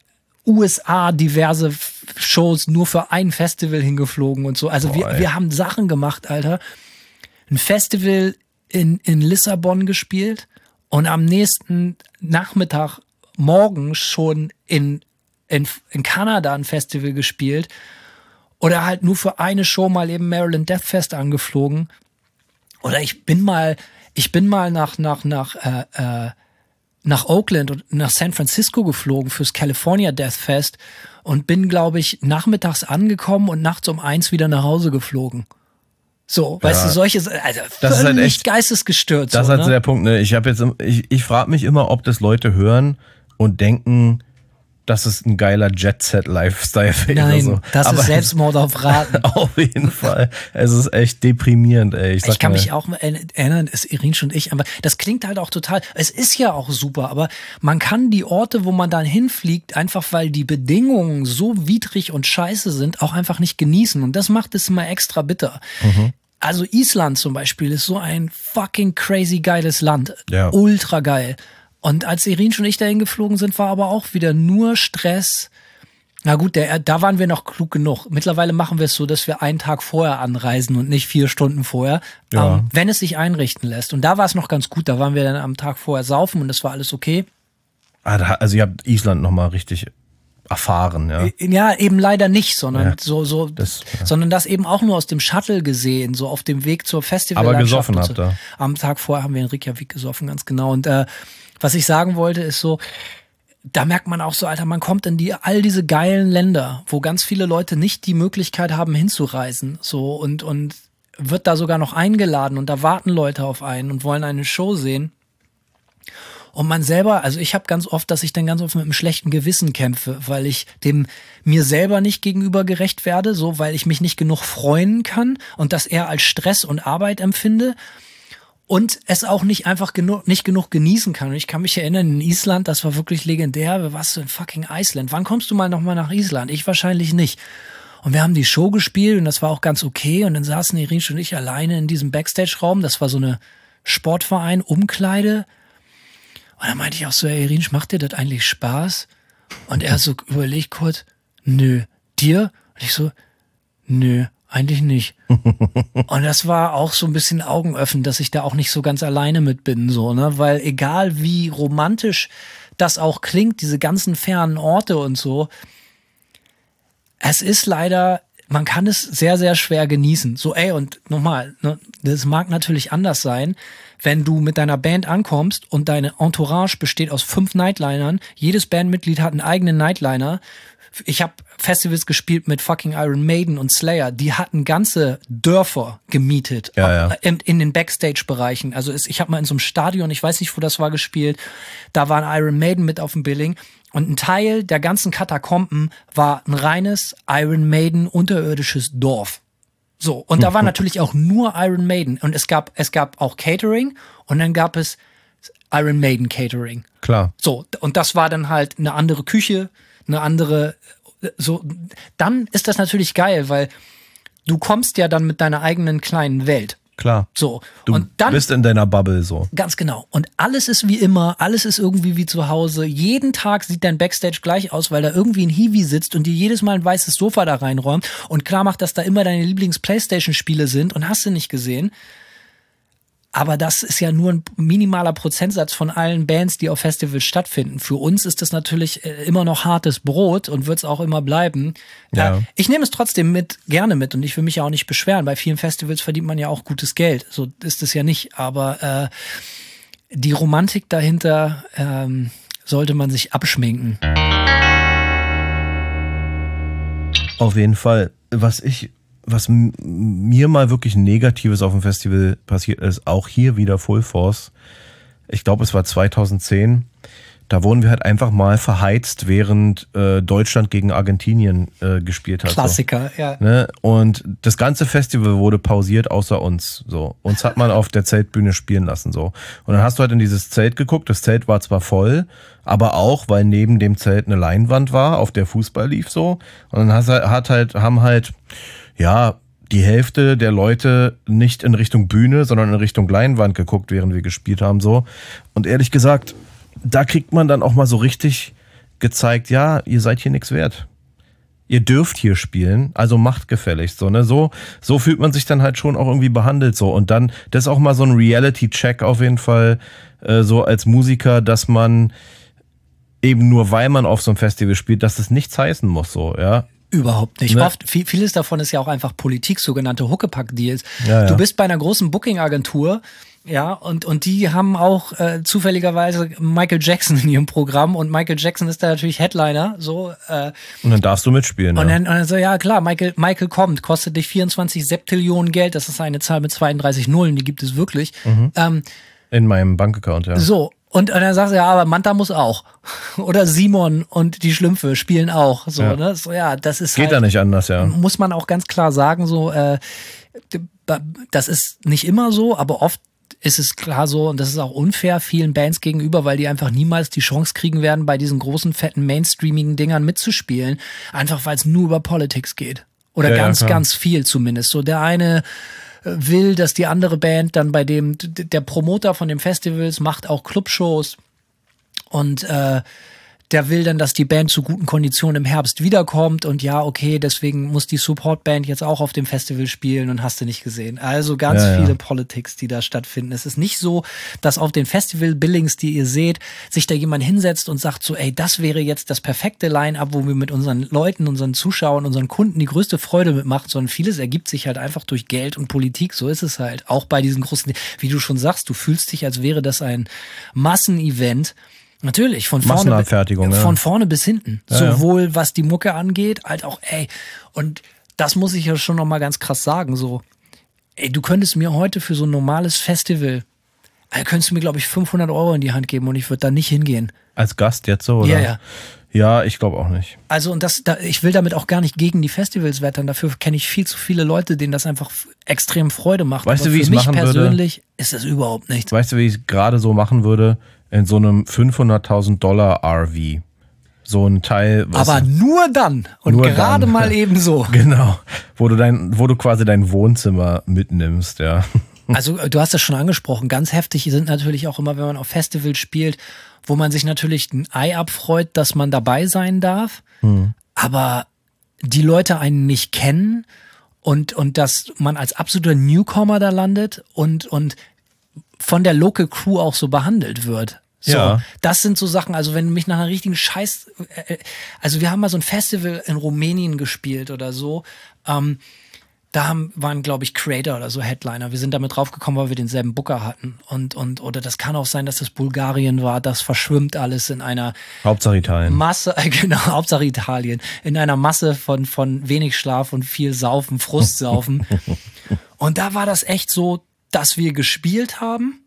U S A, diverse Shows nur für ein Festival hingeflogen und so. Also Boah, wir, wir haben Sachen gemacht, Alter. Ein Festival in, in Lissabon gespielt und am nächsten Nachmittag, morgen schon in, in, in Kanada ein Festival gespielt. Oder halt nur für eine Show mal eben Maryland Death Fest angeflogen. Oder ich bin mal, ich bin mal nach, nach, nach, äh, äh, nach Oakland und nach San Francisco geflogen fürs California Death Fest und bin, glaube ich, nachmittags angekommen und nachts um eins wieder nach Hause geflogen. So, ja. Weißt du, solche, also das ist halt völlig echt geistesgestört. Das so, ist halt ne? so der Punkt, ne? Ich habe jetzt, ich, ich frage mich immer, ob das Leute hören und denken, das ist ein geiler Jet-Set-Lifestyle wäre. Nein, so. das Aber ist Selbstmord auf Raten. Auf jeden Fall. Es ist echt deprimierend, ey. Ich, sag ich kann mal. mich auch erinnern, es Irin und ich, aber das klingt halt auch total, es ist ja auch super, aber man kann die Orte, wo man dann hinfliegt, einfach weil die Bedingungen so widrig und scheiße sind, auch einfach nicht genießen und das macht es immer extra bitter. Mhm. Also Island zum Beispiel ist so ein fucking crazy geiles Land. Ja. Ultra geil. Und als Irin und ich dahin geflogen sind, war aber auch wieder nur Stress. Na gut, der, da waren wir noch klug genug. Mittlerweile machen wir es so, dass wir einen Tag vorher anreisen und nicht vier Stunden vorher, ja. ähm, wenn es sich einrichten lässt. Und da war es noch ganz gut. Da waren wir dann am Tag vorher saufen und das war alles okay. Also ihr habt Island nochmal richtig erfahren, ja? Ja, eben leider nicht, sondern ja, so, so, das, ja. sondern das eben auch nur aus dem Shuttle gesehen, so auf dem Weg zur Festival. Aber gesoffen habt so. ihr. Am Tag vorher haben wir in Reykjavik gesoffen, ganz genau. Und äh, was ich sagen wollte, ist so, da merkt man auch so, Alter, man kommt in die all diese geilen Länder, wo ganz viele Leute nicht die Möglichkeit haben, hinzureisen, so und und wird da sogar noch eingeladen und da warten Leute auf einen und wollen eine Show sehen. Und man selber, also ich habe ganz oft, dass ich dann ganz oft mit einem schlechten Gewissen kämpfe, weil ich dem mir selber nicht gegenüber gerecht werde, so weil ich mich nicht genug freuen kann und das eher als Stress und Arbeit empfinde. Und es auch nicht einfach genug, nicht genug genießen kann. Und ich kann mich erinnern, in Island, das war wirklich legendär. Was du in fucking Island? Wann kommst du mal nochmal nach Island? Ich wahrscheinlich nicht. Und wir haben die Show gespielt und das war auch ganz okay. Und dann saßen Irin und ich alleine in diesem Backstage-Raum. Das war so eine Sportverein, Umkleide. Und dann meinte ich auch so, hey, Irin, macht dir das eigentlich Spaß? Und er so überlegt kurz, nö. Dir? Und ich so, nö. Eigentlich nicht. Und das war auch so ein bisschen Augenöffnen, dass ich da auch nicht so ganz alleine mit bin, so, ne, weil egal wie romantisch das auch klingt, diese ganzen fernen Orte und so, es ist leider, man kann es sehr, sehr schwer genießen. So, ey, und nochmal, ne, das mag natürlich anders sein, wenn du mit deiner Band ankommst und deine Entourage besteht aus fünf Nightlinern, jedes Bandmitglied hat einen eigenen Nightliner. Ich habe Festivals gespielt mit fucking Iron Maiden und Slayer. Die hatten ganze Dörfer gemietet, ja, ja. In, in den Backstage-Bereichen. Also es, ich habe mal in so einem Stadion, ich weiß nicht, wo das war, gespielt. Da waren Iron Maiden mit auf dem Billing. Und ein Teil der ganzen Katakomben war ein reines Iron Maiden unterirdisches Dorf. So, und da war natürlich auch nur Iron Maiden. Und es gab, es gab auch Catering und dann gab es Iron Maiden Catering. Klar. So, und das war dann halt eine andere Küche, eine andere, so, dann ist das natürlich geil, weil du kommst ja dann mit deiner eigenen kleinen Welt. Klar. So. Du und dann, bist in deiner Bubble so. Ganz genau. Und alles ist wie immer, alles ist irgendwie wie zu Hause. Jeden Tag sieht dein Backstage gleich aus, weil da irgendwie ein Hiwi sitzt und dir jedes Mal ein weißes Sofa da reinräumt und klar macht, dass da immer deine Lieblings-Playstation-Spiele sind und hast du nicht gesehen. Aber das ist ja nur ein minimaler Prozentsatz von allen Bands, die auf Festivals stattfinden. Für uns ist das natürlich immer noch hartes Brot und wird es auch immer bleiben. Ja. Ich nehme es trotzdem mit, gerne mit und ich will mich ja auch nicht beschweren. Bei vielen Festivals verdient man ja auch gutes Geld. So ist es ja nicht. Aber äh, die Romantik dahinter ähm, sollte man sich abschminken. Auf jeden Fall. Was ich was m- mir mal wirklich Negatives auf dem Festival passiert ist, auch hier wieder Full Force. Ich glaube, es war zweitausendzehn. Da wurden wir halt einfach mal verheizt, während äh, Deutschland gegen Argentinien äh, gespielt hat. Klassiker, so. ja. Ne? Und das ganze Festival wurde pausiert, außer uns. So, uns hat man auf der Zeltbühne spielen lassen. So, und dann hast du halt in dieses Zelt geguckt. Das Zelt war zwar voll, aber auch, weil neben dem Zelt eine Leinwand war, auf der Fußball lief. So, und dann hast, hat halt, haben halt, ja, die Hälfte der Leute nicht in Richtung Bühne, sondern in Richtung Leinwand geguckt, während wir gespielt haben. So, und ehrlich gesagt, da kriegt man dann auch mal so richtig gezeigt, ja, ihr seid hier nichts wert. Ihr dürft hier spielen, also macht gefälligst so, ne? So, so fühlt man sich dann halt schon auch irgendwie behandelt so. Und dann, das ist auch mal so ein Reality-Check auf jeden Fall, äh, so als Musiker, dass man eben nur, weil man auf so einem Festival spielt, dass das nichts heißen muss, so, ja. Überhaupt nicht. Ne? Oft, viel, vieles davon ist ja auch einfach Politik, sogenannte Huckepack-Deals. Ja, ja. Du bist bei einer großen Booking-Agentur, ja, und, und die haben auch äh, zufälligerweise Michael Jackson in ihrem Programm und Michael Jackson ist da natürlich Headliner, so. Äh, und dann darfst du mitspielen, und ja. dann, und dann so, ja klar, Michael, Michael kommt, kostet dich vierundzwanzig Septillionen Geld, das ist eine Zahl mit zweiunddreißig Nullen, die gibt es wirklich. Mhm. Ähm, in meinem Bankaccount, ja. So. Und, und dann sagst du, ja, aber Manta muss auch. Oder Simon und die Schlümpfe spielen auch. So, Ja. ne? So, ja, das ist Geht halt, da nicht anders, ja. muss man auch ganz klar sagen, so, äh, das ist nicht immer so, aber oft ist es klar so, und das ist auch unfair vielen Bands gegenüber, weil die einfach niemals die Chance kriegen werden, bei diesen großen, fetten, mainstreamigen Dingern mitzuspielen. Einfach, weil es nur über Politics geht. Oder Ja, ja, ganz, klar. ganz viel zumindest. So, der eine will, dass die andere Band dann bei dem, der Promoter von dem Festivals macht auch Clubshows und äh, der will dann, dass die Band zu guten Konditionen im Herbst wiederkommt und ja, okay, deswegen muss die Supportband jetzt auch auf dem Festival spielen und hast du nicht gesehen. Also ganz Ja, ja. viele Politics, die da stattfinden. Es ist nicht so, dass auf den Festival-Billings, die ihr seht, sich da jemand hinsetzt und sagt so, ey, das wäre jetzt das perfekte Line-Up, wo wir mit unseren Leuten, unseren Zuschauern, unseren Kunden die größte Freude mitmachen, sondern vieles ergibt sich halt einfach durch Geld und Politik. So ist es halt. Auch bei diesen großen, wie du schon sagst, du fühlst dich, als wäre das ein Massenevent. Natürlich, von vorne, Massenabfertigung, von ja. vorne bis hinten. Ja, ja. Sowohl was die Mucke angeht, als auch, ey, und das muss ich ja schon nochmal ganz krass sagen, so, ey, du könntest mir heute für so ein normales Festival, ey, könntest du mir, glaube ich, fünfhundert Euro in die Hand geben und ich würde da nicht hingehen. Als Gast jetzt so, oder? Ja, ja. Ja, ich glaube auch nicht. Also, und das, da, ich will damit auch gar nicht gegen die Festivals wettern. Dafür kenne ich viel zu viele Leute, denen das einfach f- extrem Freude macht. Weißt Aber du, wie für ich's mich machen würde? persönlich ist das überhaupt nichts. Weißt du, wie ich es gerade so machen würde? In so einem fünfhunderttausend Dollar R V. So ein Teil. was- Aber nur dann und Nur gerade dann. mal eben so. Genau. Wo du dein, wo du quasi dein Wohnzimmer mitnimmst, ja. Also du hast das schon angesprochen, ganz heftig sind natürlich auch immer, wenn man auf Festivals spielt, wo man sich natürlich ein Ei abfreut, dass man dabei sein darf, Hm. aber die Leute einen nicht kennen und, und dass man als absoluter Newcomer da landet und, und von der Local Crew auch so behandelt wird. So, Ja. das sind so Sachen, also wenn du mich nach einer richtigen Scheiß, äh, also wir haben mal so ein Festival in Rumänien gespielt oder so, ähm, da haben, waren, glaube ich, Creator oder so Headliner. Wir sind damit draufgekommen, weil wir denselben Booker hatten. Und, und, oder das kann auch sein, dass das Bulgarien war. Das verschwimmt alles in einer Hauptsache Italien. Masse, äh, genau, Hauptsache Italien. In einer Masse von, von wenig Schlaf und viel Saufen, Frustsaufen. Und da war das echt so, dass wir gespielt haben.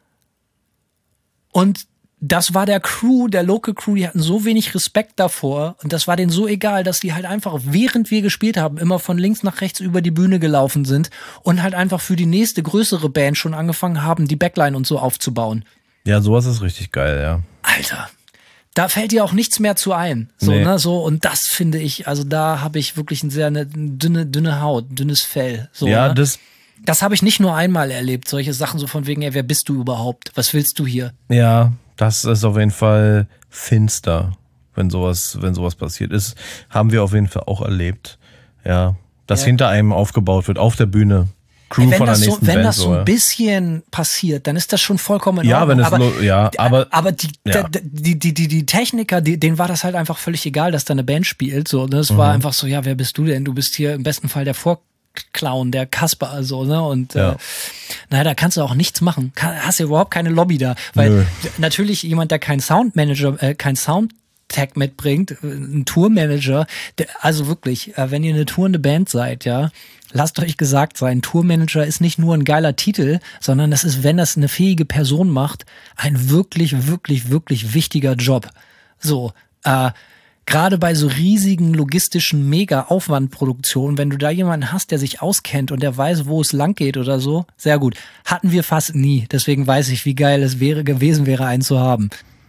Und das war der Crew, der Local Crew, die hatten so wenig Respekt davor und das war denen so egal, dass die halt einfach, während wir gespielt haben, immer von links nach rechts über die Bühne gelaufen sind und halt einfach für die nächste größere Band schon angefangen haben, die Backline und so aufzubauen. Ja, sowas ist richtig geil, ja. Alter, da fällt dir auch nichts mehr zu ein. So, Nee. ne, so, und das finde ich, also da habe ich wirklich eine sehr eine dünne, dünne Haut, dünnes Fell. So, Ja, ne? das, Das habe ich nicht nur einmal erlebt, solche Sachen so von wegen, ey, wer bist du überhaupt? Was willst du hier? ja, das ist auf jeden Fall finster, wenn sowas, wenn sowas passiert ist. Haben wir auf jeden Fall auch erlebt. Ja, dass Ja. hinter einem aufgebaut wird, auf der Bühne. Crew Ey, wenn von der das, so, nächsten wenn Band. das so so, ein ja. bisschen passiert, dann ist das schon vollkommen in Ja, Ordnung. wenn es aber, lo- ja, aber- aber die, ja. d- die, die, die, die Techniker, die, denen war das halt einfach völlig egal, dass da eine Band spielt. So, ne? Es war Mhm. einfach so, ja, wer bist du denn? Du bist hier im besten Fall der Vorclown, der Kasper, also, ne? Und Ja. äh, naja, da kannst du auch nichts machen. Kann, hast ja überhaupt keine Lobby da. Weil Nö. natürlich jemand, der kein Soundmanager, äh, kein Sound Tag mitbringt, ein Tourmanager, der, also wirklich, wenn ihr eine tourende Band seid, ja, lasst euch gesagt sein, Tourmanager ist nicht nur ein geiler Titel, sondern das ist, wenn das eine fähige Person macht, ein wirklich, wirklich, wirklich wichtiger Job. So, äh, gerade bei so riesigen logistischen Mega-Aufwandproduktionen, wenn du da jemanden hast, der sich auskennt und der weiß, wo es lang geht oder so, sehr gut. Hatten wir fast nie. Deswegen weiß ich, wie geil es wäre gewesen wäre, einen zu haben.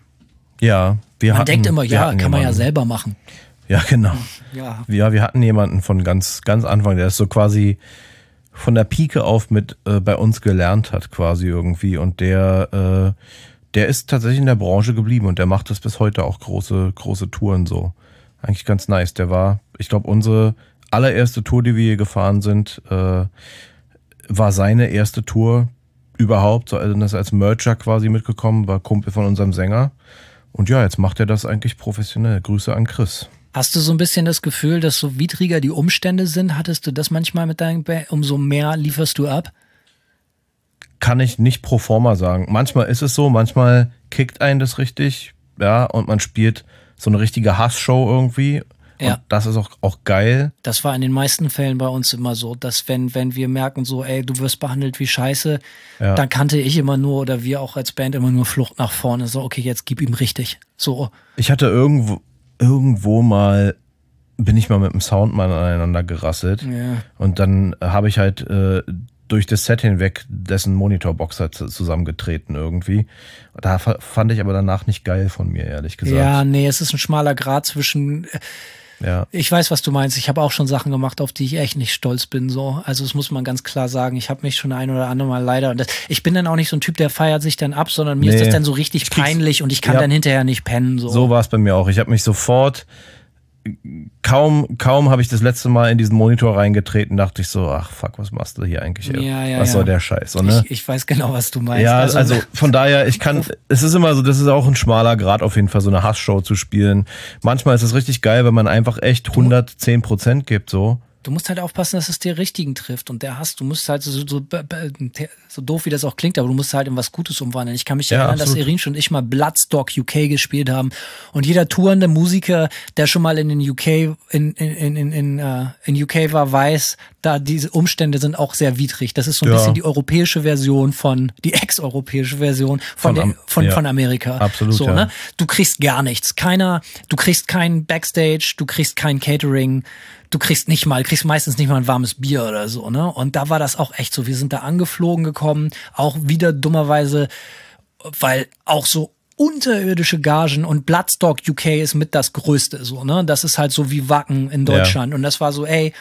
Ja, wir Man hatten, denkt immer, ja, kann jemanden. man ja selber machen. Ja, genau. Ja. Ja, wir hatten jemanden von ganz, ganz Anfang, der ist so quasi von der Pike auf mit äh, bei uns gelernt hat quasi irgendwie und der äh, der ist tatsächlich in der Branche geblieben und der macht das bis heute auch große, große Touren so. Eigentlich ganz nice. Der war, ich glaube, unsere allererste Tour, die wir hier gefahren sind, äh, war seine erste Tour überhaupt. So, also das als Mercher quasi mitgekommen, war Kumpel von unserem Sänger. Und ja, jetzt macht er das eigentlich professionell. Grüße an Chris. Hast du so ein bisschen das Gefühl, dass so widriger die Umstände sind? Hattest du das manchmal mit deinem Band? Umso mehr lieferst du ab? Kann ich nicht pro forma sagen. Manchmal ist es so, manchmal kickt einen das richtig, ja, und man spielt so eine richtige Hassshow irgendwie. Ja. Und das ist auch, auch geil. Das war in den meisten Fällen bei uns immer so, dass wenn, wenn wir merken so, ey, du wirst behandelt wie Scheiße, Ja. dann kannte ich immer nur oder wir auch als Band immer nur Flucht nach vorne. So, okay, jetzt gib ihm richtig. So. Ich hatte irgendwo, irgendwo mal, bin ich mal mit dem Soundmann aneinander gerasselt. Ja. Und dann habe ich halt äh, durch das Set hinweg dessen Monitorbox halt zusammengetreten irgendwie. Da fa- fand ich aber danach nicht geil von mir, ehrlich gesagt. Ja, nee, es ist ein schmaler Grat zwischen. Ja. Ich weiß, was du meinst. Ich habe auch schon Sachen gemacht, auf die ich echt nicht stolz bin. So, also das muss man ganz klar sagen. Ich habe mich schon ein oder andere Mal leider. Und das, ich bin dann auch nicht so ein Typ, der feiert sich dann ab, sondern mir Nee. ist das dann so richtig Ich krieg's- peinlich und ich kann Ja. dann hinterher nicht pennen. So, So war es bei mir auch. Ich habe mich sofort, kaum, kaum habe ich das letzte Mal in diesen Monitor reingetreten, dachte ich so, ach fuck, was machst du hier eigentlich? ey? Ja, ja, was ja. soll der Scheiß? So, ne? ich, ich weiß genau, was du meinst. Ja, also, von daher, ich kann, es ist immer so, das ist auch ein schmaler Grad auf jeden Fall, so eine Hassshow zu spielen. Manchmal ist es richtig geil, wenn man einfach echt hundertzehn Prozent gibt, so. Du musst halt aufpassen, dass es dir Richtigen trifft. Und der Hass, du musst halt so, so, so, so doof wie das auch klingt, aber du musst halt in was Gutes umwandeln. Ich kann mich Ja, erinnern, absolut. dass Irinsch und ich mal Bloodstock U K gespielt haben. Und jeder tourende Musiker, der schon mal in den U K, in, in, in, in, in, uh, in U K war, weiß, da diese Umstände sind auch sehr widrig. Das ist so ein Ja. bisschen die europäische Version von, die ex-europäische Version von, Von der, Am- von, ja. von Amerika. Absolut, so, ja. ne? Du kriegst gar nichts. Keiner, du kriegst kein Backstage, du kriegst kein Catering. Du kriegst nicht mal, kriegst meistens nicht mal ein warmes Bier oder so, ne? Und da war das auch echt so. Wir sind da angeflogen gekommen, auch wieder dummerweise, weil auch so unterirdische Gagen und Bloodstock U K ist mit das Größte, so, ne? Das ist halt so wie Wacken in Deutschland. Ja. Und das war so, ey,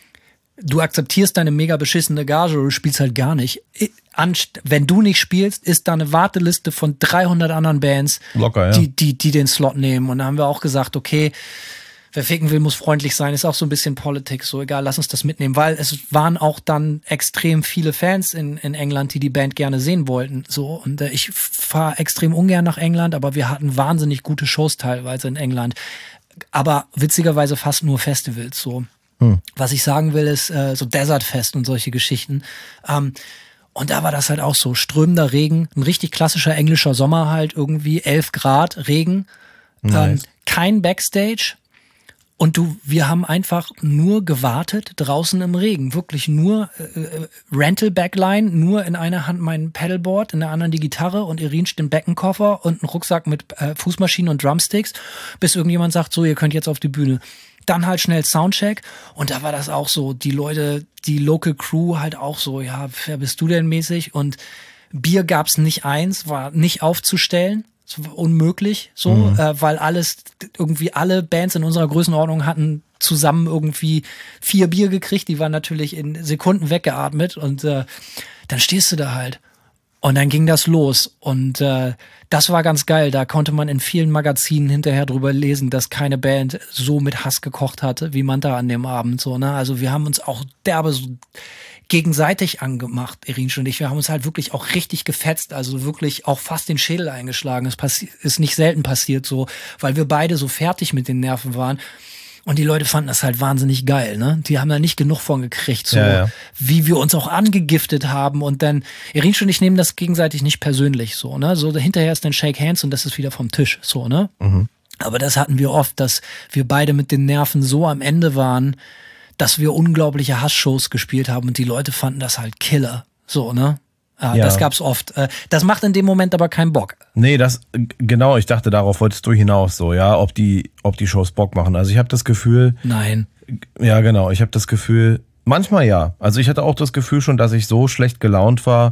du akzeptierst deine mega beschissene Gage oder du spielst halt gar nicht. Wenn du nicht spielst, ist da eine Warteliste von dreihundert anderen Bands, Locker, ja. die, die, die den Slot nehmen. Und da haben wir auch gesagt, okay, wer ficken will, muss freundlich sein, ist auch so ein bisschen Politik, so egal, lass uns das mitnehmen, weil es waren auch dann extrem viele Fans in, in England, die die Band gerne sehen wollten, so, und äh, ich fahre extrem ungern nach England, aber wir hatten wahnsinnig gute Shows teilweise in England, aber witzigerweise fast nur Festivals, so. Hm. Was ich sagen will, ist äh, so Desert Fest und solche Geschichten, ähm, und da war das halt auch so, strömender Regen, ein richtig klassischer englischer Sommer halt, irgendwie elf Grad, Regen, Nice. ähm, kein Backstage. Und du, wir haben einfach nur gewartet draußen im Regen, wirklich nur äh, Rental Backline, nur in einer Hand mein Pedalboard, in der anderen die Gitarre und Irinsch den Beckenkoffer und einen Rucksack mit äh, Fußmaschinen und Drumsticks, bis irgendjemand sagt, so, ihr könnt jetzt auf die Bühne. Dann halt schnell Soundcheck und da war das auch so, die Leute, die Local Crew halt auch so, ja, wer bist du denn mäßig? Und Bier gab's nicht eins, war nicht aufzustellen. Unmöglich, so, mhm. äh, weil alles, irgendwie alle Bands in unserer Größenordnung hatten zusammen irgendwie vier Bier gekriegt, die waren natürlich in Sekunden weggeatmet und äh, dann stehst du da halt. Und dann ging das los und äh, das war ganz geil, da konnte man in vielen Magazinen hinterher drüber lesen, dass keine Band so mit Hass gekocht hatte, wie Manta an dem Abend, so, ne, also wir haben uns auch derbe so gegenseitig angemacht, Irinsch und ich. Wir haben uns halt wirklich auch richtig gefetzt, also wirklich auch fast den Schädel eingeschlagen. Es passi- ist nicht selten passiert so, weil wir beide so fertig mit den Nerven waren. Und die Leute fanden das halt wahnsinnig geil, ne? Die haben da nicht genug von gekriegt, so Ja, ja. wie wir uns auch angegiftet haben. Und dann, Irinsch und ich nehmen das gegenseitig nicht persönlich, so, ne? So, hinterher ist dann Shake Hands und das ist wieder vom Tisch, so, ne? Mhm. Aber das hatten wir oft, dass wir beide mit den Nerven so am Ende waren, dass wir unglaubliche Hassshows gespielt haben und die Leute fanden das halt Killer. So, ne? Ja, Ja. Das gab's oft. Das macht in dem Moment aber keinen Bock. Nee, das, genau, ich dachte, darauf wolltest du hinaus, so, ja, ob die, ob die Shows Bock machen. Also ich habe das Gefühl, Nein. ja, genau, ich habe das Gefühl, manchmal ja. Also ich hatte auch das Gefühl schon, dass ich so schlecht gelaunt war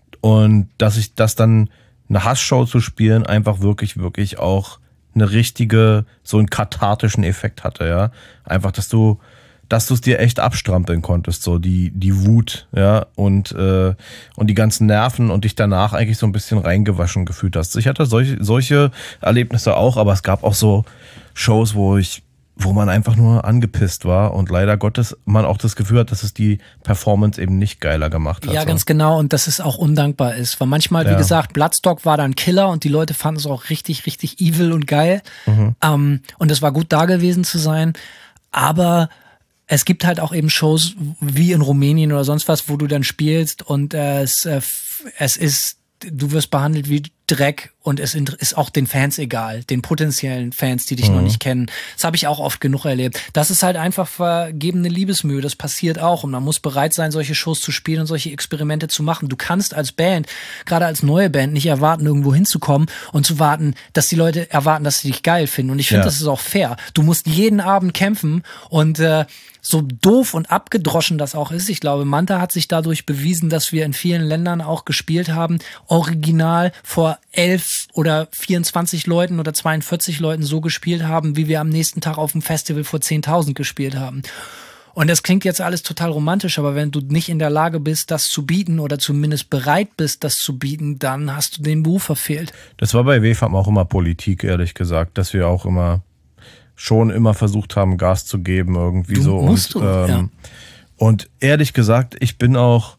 und dass ich das dann, eine Hassshow zu spielen, einfach wirklich, wirklich auch eine richtige, so einen kathartischen Effekt hatte, ja. Einfach, dass du, dass du es dir echt abstrampeln konntest, so die, die Wut, ja, und, äh, und die ganzen Nerven und dich danach eigentlich so ein bisschen reingewaschen gefühlt hast. Ich hatte solche, solche Erlebnisse auch, aber es gab auch so Shows, wo ich, wo man einfach nur angepisst war und leider Gottes man auch das Gefühl hat, dass es die Performance eben nicht geiler gemacht hat. Ja, so. ganz genau. Und dass es auch undankbar ist. Weil manchmal, wie Ja. gesagt, Bloodstock war dann Killer und die Leute fanden es auch richtig, richtig evil und geil. Mhm. Ähm, und es war gut da gewesen zu sein. Aber es gibt halt auch eben Shows wie in Rumänien oder sonst was, wo du dann spielst und äh, es, äh, f- es ist, du wirst behandelt wie Dreck und es int- ist auch den Fans egal, den potenziellen Fans, die dich noch nicht kennen. Das habe ich auch oft genug erlebt. Das ist halt einfach vergebene Liebesmühe, das passiert auch und man muss bereit sein, solche Shows zu spielen und solche Experimente zu machen. Du kannst als Band, gerade als neue Band, nicht erwarten, irgendwo hinzukommen und zu warten, dass die Leute erwarten, dass sie dich geil finden. Und ich finde, Ja. das ist auch fair. Du musst jeden Abend kämpfen und äh, so doof und abgedroschen das auch ist. Ich glaube, Manta hat sich dadurch bewiesen, dass wir in vielen Ländern auch gespielt haben, original vor elf oder vierundzwanzig Leuten oder zweiundvierzig Leuten so gespielt haben, wie wir am nächsten Tag auf dem Festival vor zehntausend gespielt haben. Und das klingt jetzt alles total romantisch, aber wenn du nicht in der Lage bist, das zu bieten oder zumindest bereit bist, das zu bieten, dann hast du den Beruf verfehlt. Das war bei W F A M auch immer Politik, ehrlich gesagt, dass wir auch immer schon immer versucht haben, Gas zu geben irgendwie Du so. musst und, du, ähm, ja. und ehrlich gesagt, ich bin auch,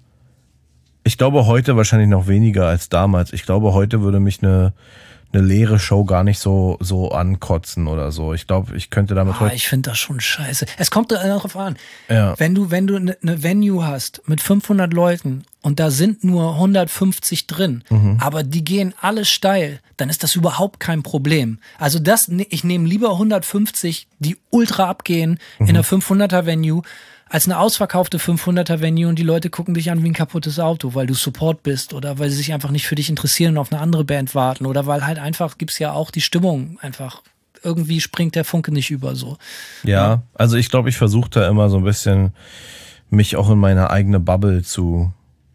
ich glaube heute wahrscheinlich noch weniger als damals. Ich glaube, heute würde mich eine, eine leere Show gar nicht so, so ankotzen oder so. Ich glaube, ich könnte damit Ah, heute. ich finde das schon scheiße. Es kommt darauf an. Ja. Wenn du, wenn du eine ne Venue hast mit fünfhundert Leuten und da sind nur hundertfünfzig drin, Mhm. aber die gehen alle steil, dann ist das überhaupt kein Problem. Also das, ich nehme lieber hundertfünfzig, die ultra abgehen Mhm. in einer fünfhunderter Venue, als eine ausverkaufte fünfhunderter Venue und die Leute gucken dich an wie ein kaputtes Auto, weil du Support bist oder weil sie sich einfach nicht für dich interessieren und auf eine andere Band warten oder weil halt einfach gibt's ja auch die Stimmung einfach. Irgendwie springt der Funke nicht über so. Ja, also ich glaube, ich versuche da immer so ein bisschen mich auch in meine eigene Bubble zu,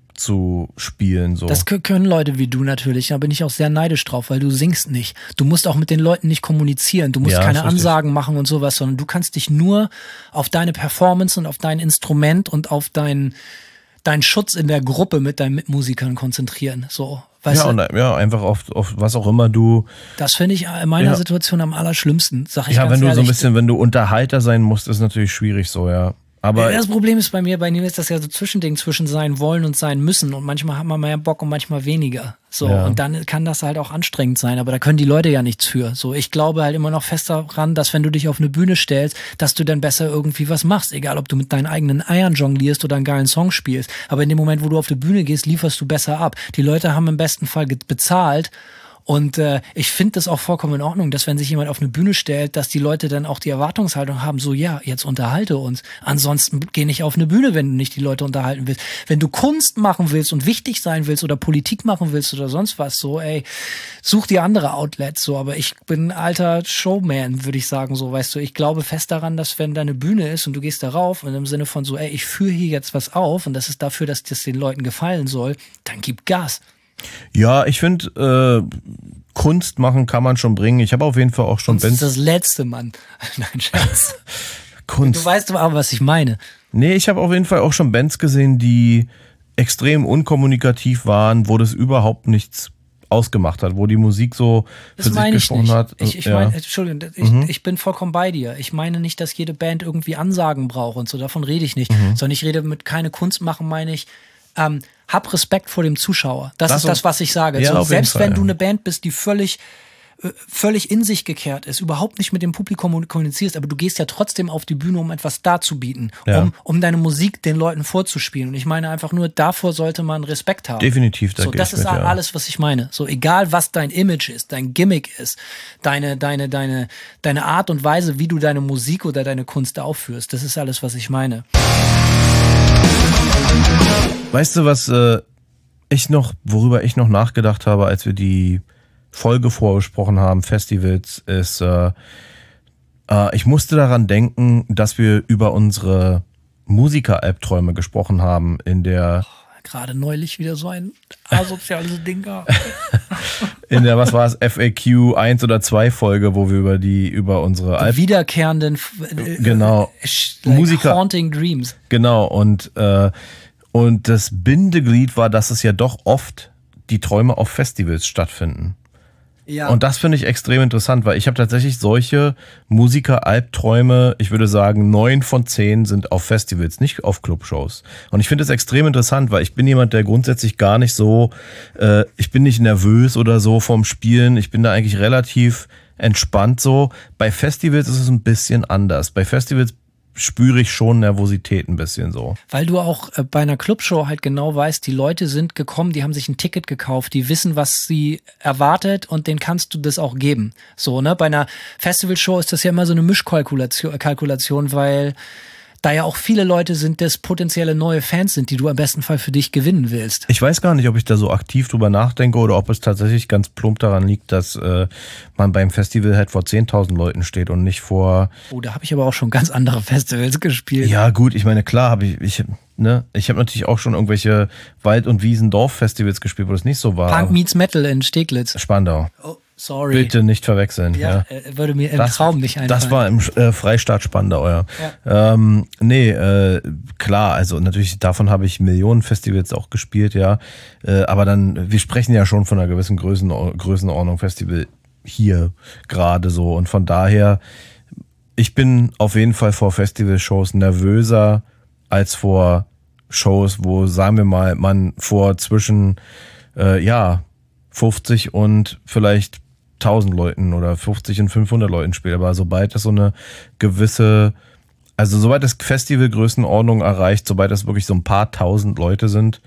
zu spielen. So. Das kö- können Leute wie du natürlich, da bin ich auch sehr neidisch drauf, weil du singst nicht. Du musst auch mit den Leuten nicht kommunizieren, du musst Ja, keine ist richtig. Ansagen machen und sowas, sondern du kannst dich nur auf deine Performance und auf dein Instrument und auf deinen deinen Schutz in der Gruppe mit deinen Mitmusikern konzentrieren. So, weißt ja, du, und, ja, einfach auf, auf was auch immer du. das finde ich in meiner Ja. Situation am allerschlimmsten, sag ich Ja, ganz wenn du ehrlich. so ein bisschen, wenn du Unterhalter sein musst, ist natürlich schwierig so, ja. Aber Das Problem ist bei mir, bei mir ist das ja so Zwischending zwischen sein wollen und sein müssen und manchmal hat man mehr Bock und manchmal weniger. So, Ja. und dann kann das halt auch anstrengend sein, aber da können die Leute ja nichts für. So, ich glaube halt immer noch fest daran, dass wenn du dich auf eine Bühne stellst, dass du dann besser irgendwie was machst, egal ob du mit deinen eigenen Eiern jonglierst oder einen geilen Song spielst. Aber in dem Moment, wo du auf die Bühne gehst, lieferst du besser ab. Die Leute haben im besten Fall ge- bezahlt. Und äh, ich finde das auch vollkommen in Ordnung, dass wenn sich jemand auf eine Bühne stellt, dass die Leute dann auch die Erwartungshaltung haben, so ja, jetzt unterhalte uns. Ansonsten geh nicht auf eine Bühne, wenn du nicht die Leute unterhalten willst. Wenn du Kunst machen willst und wichtig sein willst oder Politik machen willst oder sonst was, so ey, such dir andere Outlets. So, aber ich bin ein alter Showman, würde ich sagen, so, weißt du. Ich glaube fest daran, dass wenn da eine Bühne ist und du gehst da rauf und im Sinne von so, ey, ich führe hier jetzt was auf und das ist dafür, dass das den Leuten gefallen soll, dann gib Gas. ja, ich finde, äh, Kunst machen kann man schon bringen. Ich habe auf jeden Fall auch schon Das ist Bands. das Letzte, Mann. Nein, Schatz. Du Kunst. weißt aber, was ich meine. Nee, ich habe auf jeden Fall auch schon Bands gesehen, die extrem unkommunikativ waren, wo das überhaupt nichts ausgemacht hat, wo die Musik so Das für sich meine ich gesprochen nicht. hat. Ich, ich ja. meine, Entschuldigung, ich, ich bin vollkommen bei dir. Ich meine nicht, dass jede Band irgendwie Ansagen braucht und so, davon rede ich nicht. Sondern ich rede mit keine Kunst machen, meine ich, ähm, hab Respekt vor dem Zuschauer. Das, Das ist das, auf- was ich sage. Ja, so, auf jeden selbst Fall, wenn ja. du eine Band bist, die völlig äh, völlig in sich gekehrt ist, überhaupt nicht mit dem Publikum kommunizierst, aber du gehst ja trotzdem auf die Bühne, um etwas darzubieten, Ja. um, um deine Musik den Leuten vorzuspielen. Und ich meine einfach nur, davor sollte man Respekt haben. Definitiv, da So, geh das ich ist mit, ja. alles, was ich meine. So, egal was dein Image ist, dein Gimmick ist, deine, deine, deine, deine Art und Weise, wie du deine Musik oder deine Kunst aufführst, das ist alles, was ich meine. Weißt du, was äh, ich noch, worüber ich noch nachgedacht habe, als wir die Folge vorbesprochen haben, Festivals, ist, äh, äh, ich musste daran denken, dass wir über unsere Musiker-Albträume gesprochen haben in der, Gerade neulich wieder so ein asoziales Ding gehabt. in der, was war es, F A Q eins oder zwei Folge, wo wir über die, über unsere Alb Wiederkehrenden äh, Genau. äh, like Musiker- Haunting Dreams. Genau, und, äh, und das Bindeglied war, dass es ja doch oft die Träume auf Festivals stattfinden. Ja. Und das finde ich extrem interessant, weil ich habe tatsächlich solche Musiker-Albträume, ich würde sagen, neun von zehn sind auf Festivals, nicht auf Clubshows. Und ich finde es extrem interessant, weil ich bin jemand, der grundsätzlich gar nicht so, äh, ich bin nicht nervös oder so vom Spielen, ich bin da eigentlich relativ entspannt so. Bei Festivals ist es ein bisschen anders. Bei Festivals spüre ich schon Nervosität ein bisschen so. Weil du auch äh, bei einer Clubshow halt genau weißt, die Leute sind gekommen, die haben sich ein Ticket gekauft, die wissen, was sie erwartet und denen kannst du das auch geben. So, ne? Bei einer Festivalshow ist das ja immer so eine Mischkalkulation, Kalkulation, weil da ja auch viele Leute sind, das potenzielle neue Fans sind, die du am besten Fall für dich gewinnen willst. Ich weiß gar nicht, ob ich da so aktiv drüber nachdenke oder ob es tatsächlich ganz plump daran liegt, dass äh, man beim Festival halt vor zehntausend Leuten steht und nicht vor... Oh, da habe ich aber auch schon ganz andere Festivals gespielt. Ja gut, ich meine, klar habe ich... ich ne, ich habe natürlich auch schon irgendwelche Wald- und Wiesendorf-Festivals gespielt, wo das nicht so war. Punk Meets Metal in Steglitz. Spandau. Oh, sorry. Bitte nicht verwechseln. Ja, Ja. äh, würde mir im Das, Traum nicht einfallen. das war im äh, Freistaat Spandau, ja. ja. Ähm, nee, äh, klar, also natürlich davon habe ich Millionen Festivals auch gespielt, ja. Äh, aber dann, wir sprechen ja schon von einer gewissen Größen, Größenordnung Festival hier gerade so. Und von daher, ich bin auf jeden Fall vor Festivalshows nervöser als vor Shows, wo, sagen wir mal, man vor zwischen, äh, ja, fünfzig und vielleicht tausend Leuten oder fünfzig und fünfhundert Leuten spielt. Aber sobald das so eine gewisse, also sobald das Festival Größenordnung erreicht, sobald das wirklich so ein paar tausend Leute sind,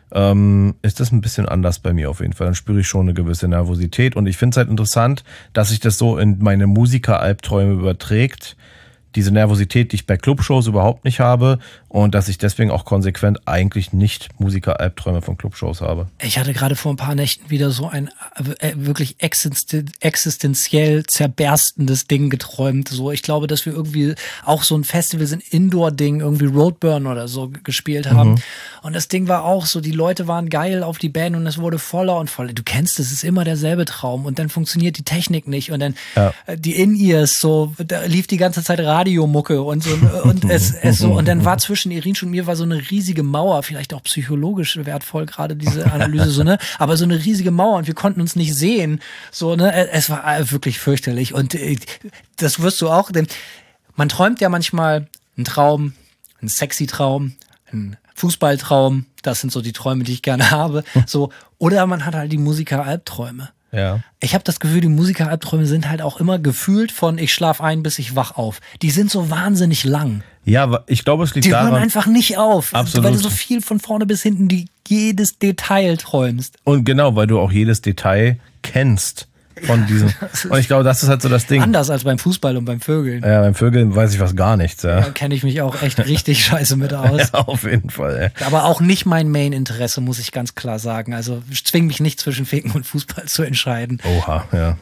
ähm, ist das ein bisschen anders bei mir auf jeden Fall. Dann spüre ich schon eine gewisse Nervosität und ich finde es halt interessant, dass sich das so in meine Musiker-Albträume überträgt. Diese Nervosität, die ich bei Clubshows überhaupt nicht habe und dass ich deswegen auch konsequent eigentlich nicht Musiker-Albträume von Clubshows habe. Ich hatte gerade vor ein paar Nächten wieder so ein äh, wirklich existen- existenziell zerberstendes Ding geträumt. So, ich glaube, dass wir irgendwie auch so ein Festival, so ein Indoor-Ding, irgendwie Roadburn oder so gespielt haben. Mhm. Und das Ding war auch so, die Leute waren geil auf die Band und es wurde voller und voller. Du kennst, es ist immer derselbe Traum und dann funktioniert die Technik nicht und dann ja. äh, die In-Ears, so, da lief die ganze Zeit Radiomucke und so und es, es so und dann war zwischen Irinsch und mir war so eine riesige Mauer, vielleicht auch psychologisch wertvoll gerade diese Analyse, so, ne, aber so eine riesige Mauer und wir konnten uns nicht sehen, so, ne, es war wirklich fürchterlich und äh, das wirst du auch, denn man träumt ja manchmal einen Traum, einen sexy Traum, einen Fußballtraum, das sind so die Träume, die ich gerne habe, so, oder man hat halt die Musiker-Albträume. Ja. Ich habe das Gefühl, die Musiker-Albträume sind halt auch immer gefühlt von ich schlaf ein, bis ich wach auf. Die sind so wahnsinnig lang. Ja, ich glaube, es liegt die daran... Die hören einfach nicht auf. Absolut. Weil du so viel von vorne bis hinten die jedes Detail träumst. Und genau, weil du auch jedes Detail kennst von diesem... Und ich glaube, das ist halt so das Ding. Anders als beim Fußball und beim Vögeln. Ja, beim Vögeln weiß ich was gar nichts. Ja, da kenne ich mich auch echt richtig scheiße mit aus. Ja, auf jeden Fall. Ja. Aber auch nicht mein Main-Interesse, muss ich ganz klar sagen. Also ich zwing mich nicht zwischen Ficken und Fußball zu entscheiden. Oha, ja.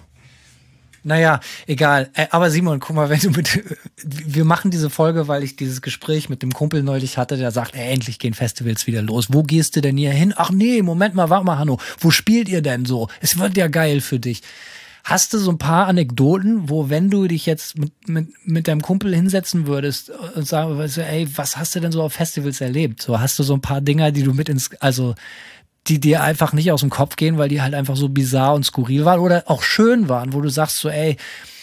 Naja, egal. Aber Simon, guck mal, wenn du mit, wir machen diese Folge, weil ich dieses Gespräch mit dem Kumpel neulich hatte, der sagt, ey, endlich gehen Festivals wieder los. Wo gehst du denn hier hin? Ach nee, Moment mal, warte mal, Hanno. Wo spielt ihr denn so? Es wird ja geil für dich. Hast du so ein paar Anekdoten, wo, wenn du dich jetzt mit, mit, mit deinem Kumpel hinsetzen würdest und sagen würdest, ey, was hast du denn so auf Festivals erlebt? So, hast du so ein paar Dinger, die du mit ins, also, die dir einfach nicht aus dem Kopf gehen, weil die halt einfach so bizarr und skurril waren oder auch schön waren, wo du sagst so, ey,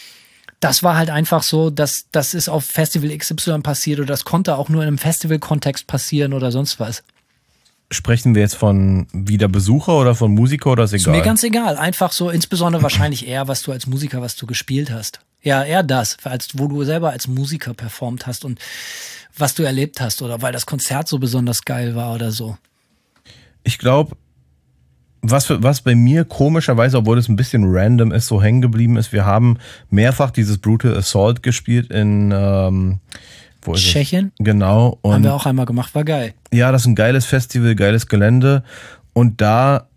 das war halt einfach so, dass das ist auf Festival X Y passiert oder das konnte auch nur in einem Festival-Kontext passieren oder sonst was. sprechen wir jetzt von wieder Besucher oder von Musiker oder ist egal? Ist mir ganz egal. Einfach so, insbesondere wahrscheinlich eher, was du als Musiker, was du gespielt hast. Ja, eher das, als wo du selber als Musiker performt hast und was du erlebt hast oder weil das Konzert so besonders geil war oder so. Ich glaube, was, für, was bei mir komischerweise, obwohl es ein bisschen random ist, so hängen geblieben ist, wir haben mehrfach dieses Brutal Assault gespielt in ähm, wo ist Tschechien? Es? Genau. Und haben wir auch einmal gemacht, war geil. Ja, das ist ein geiles Festival, geiles Gelände. Und da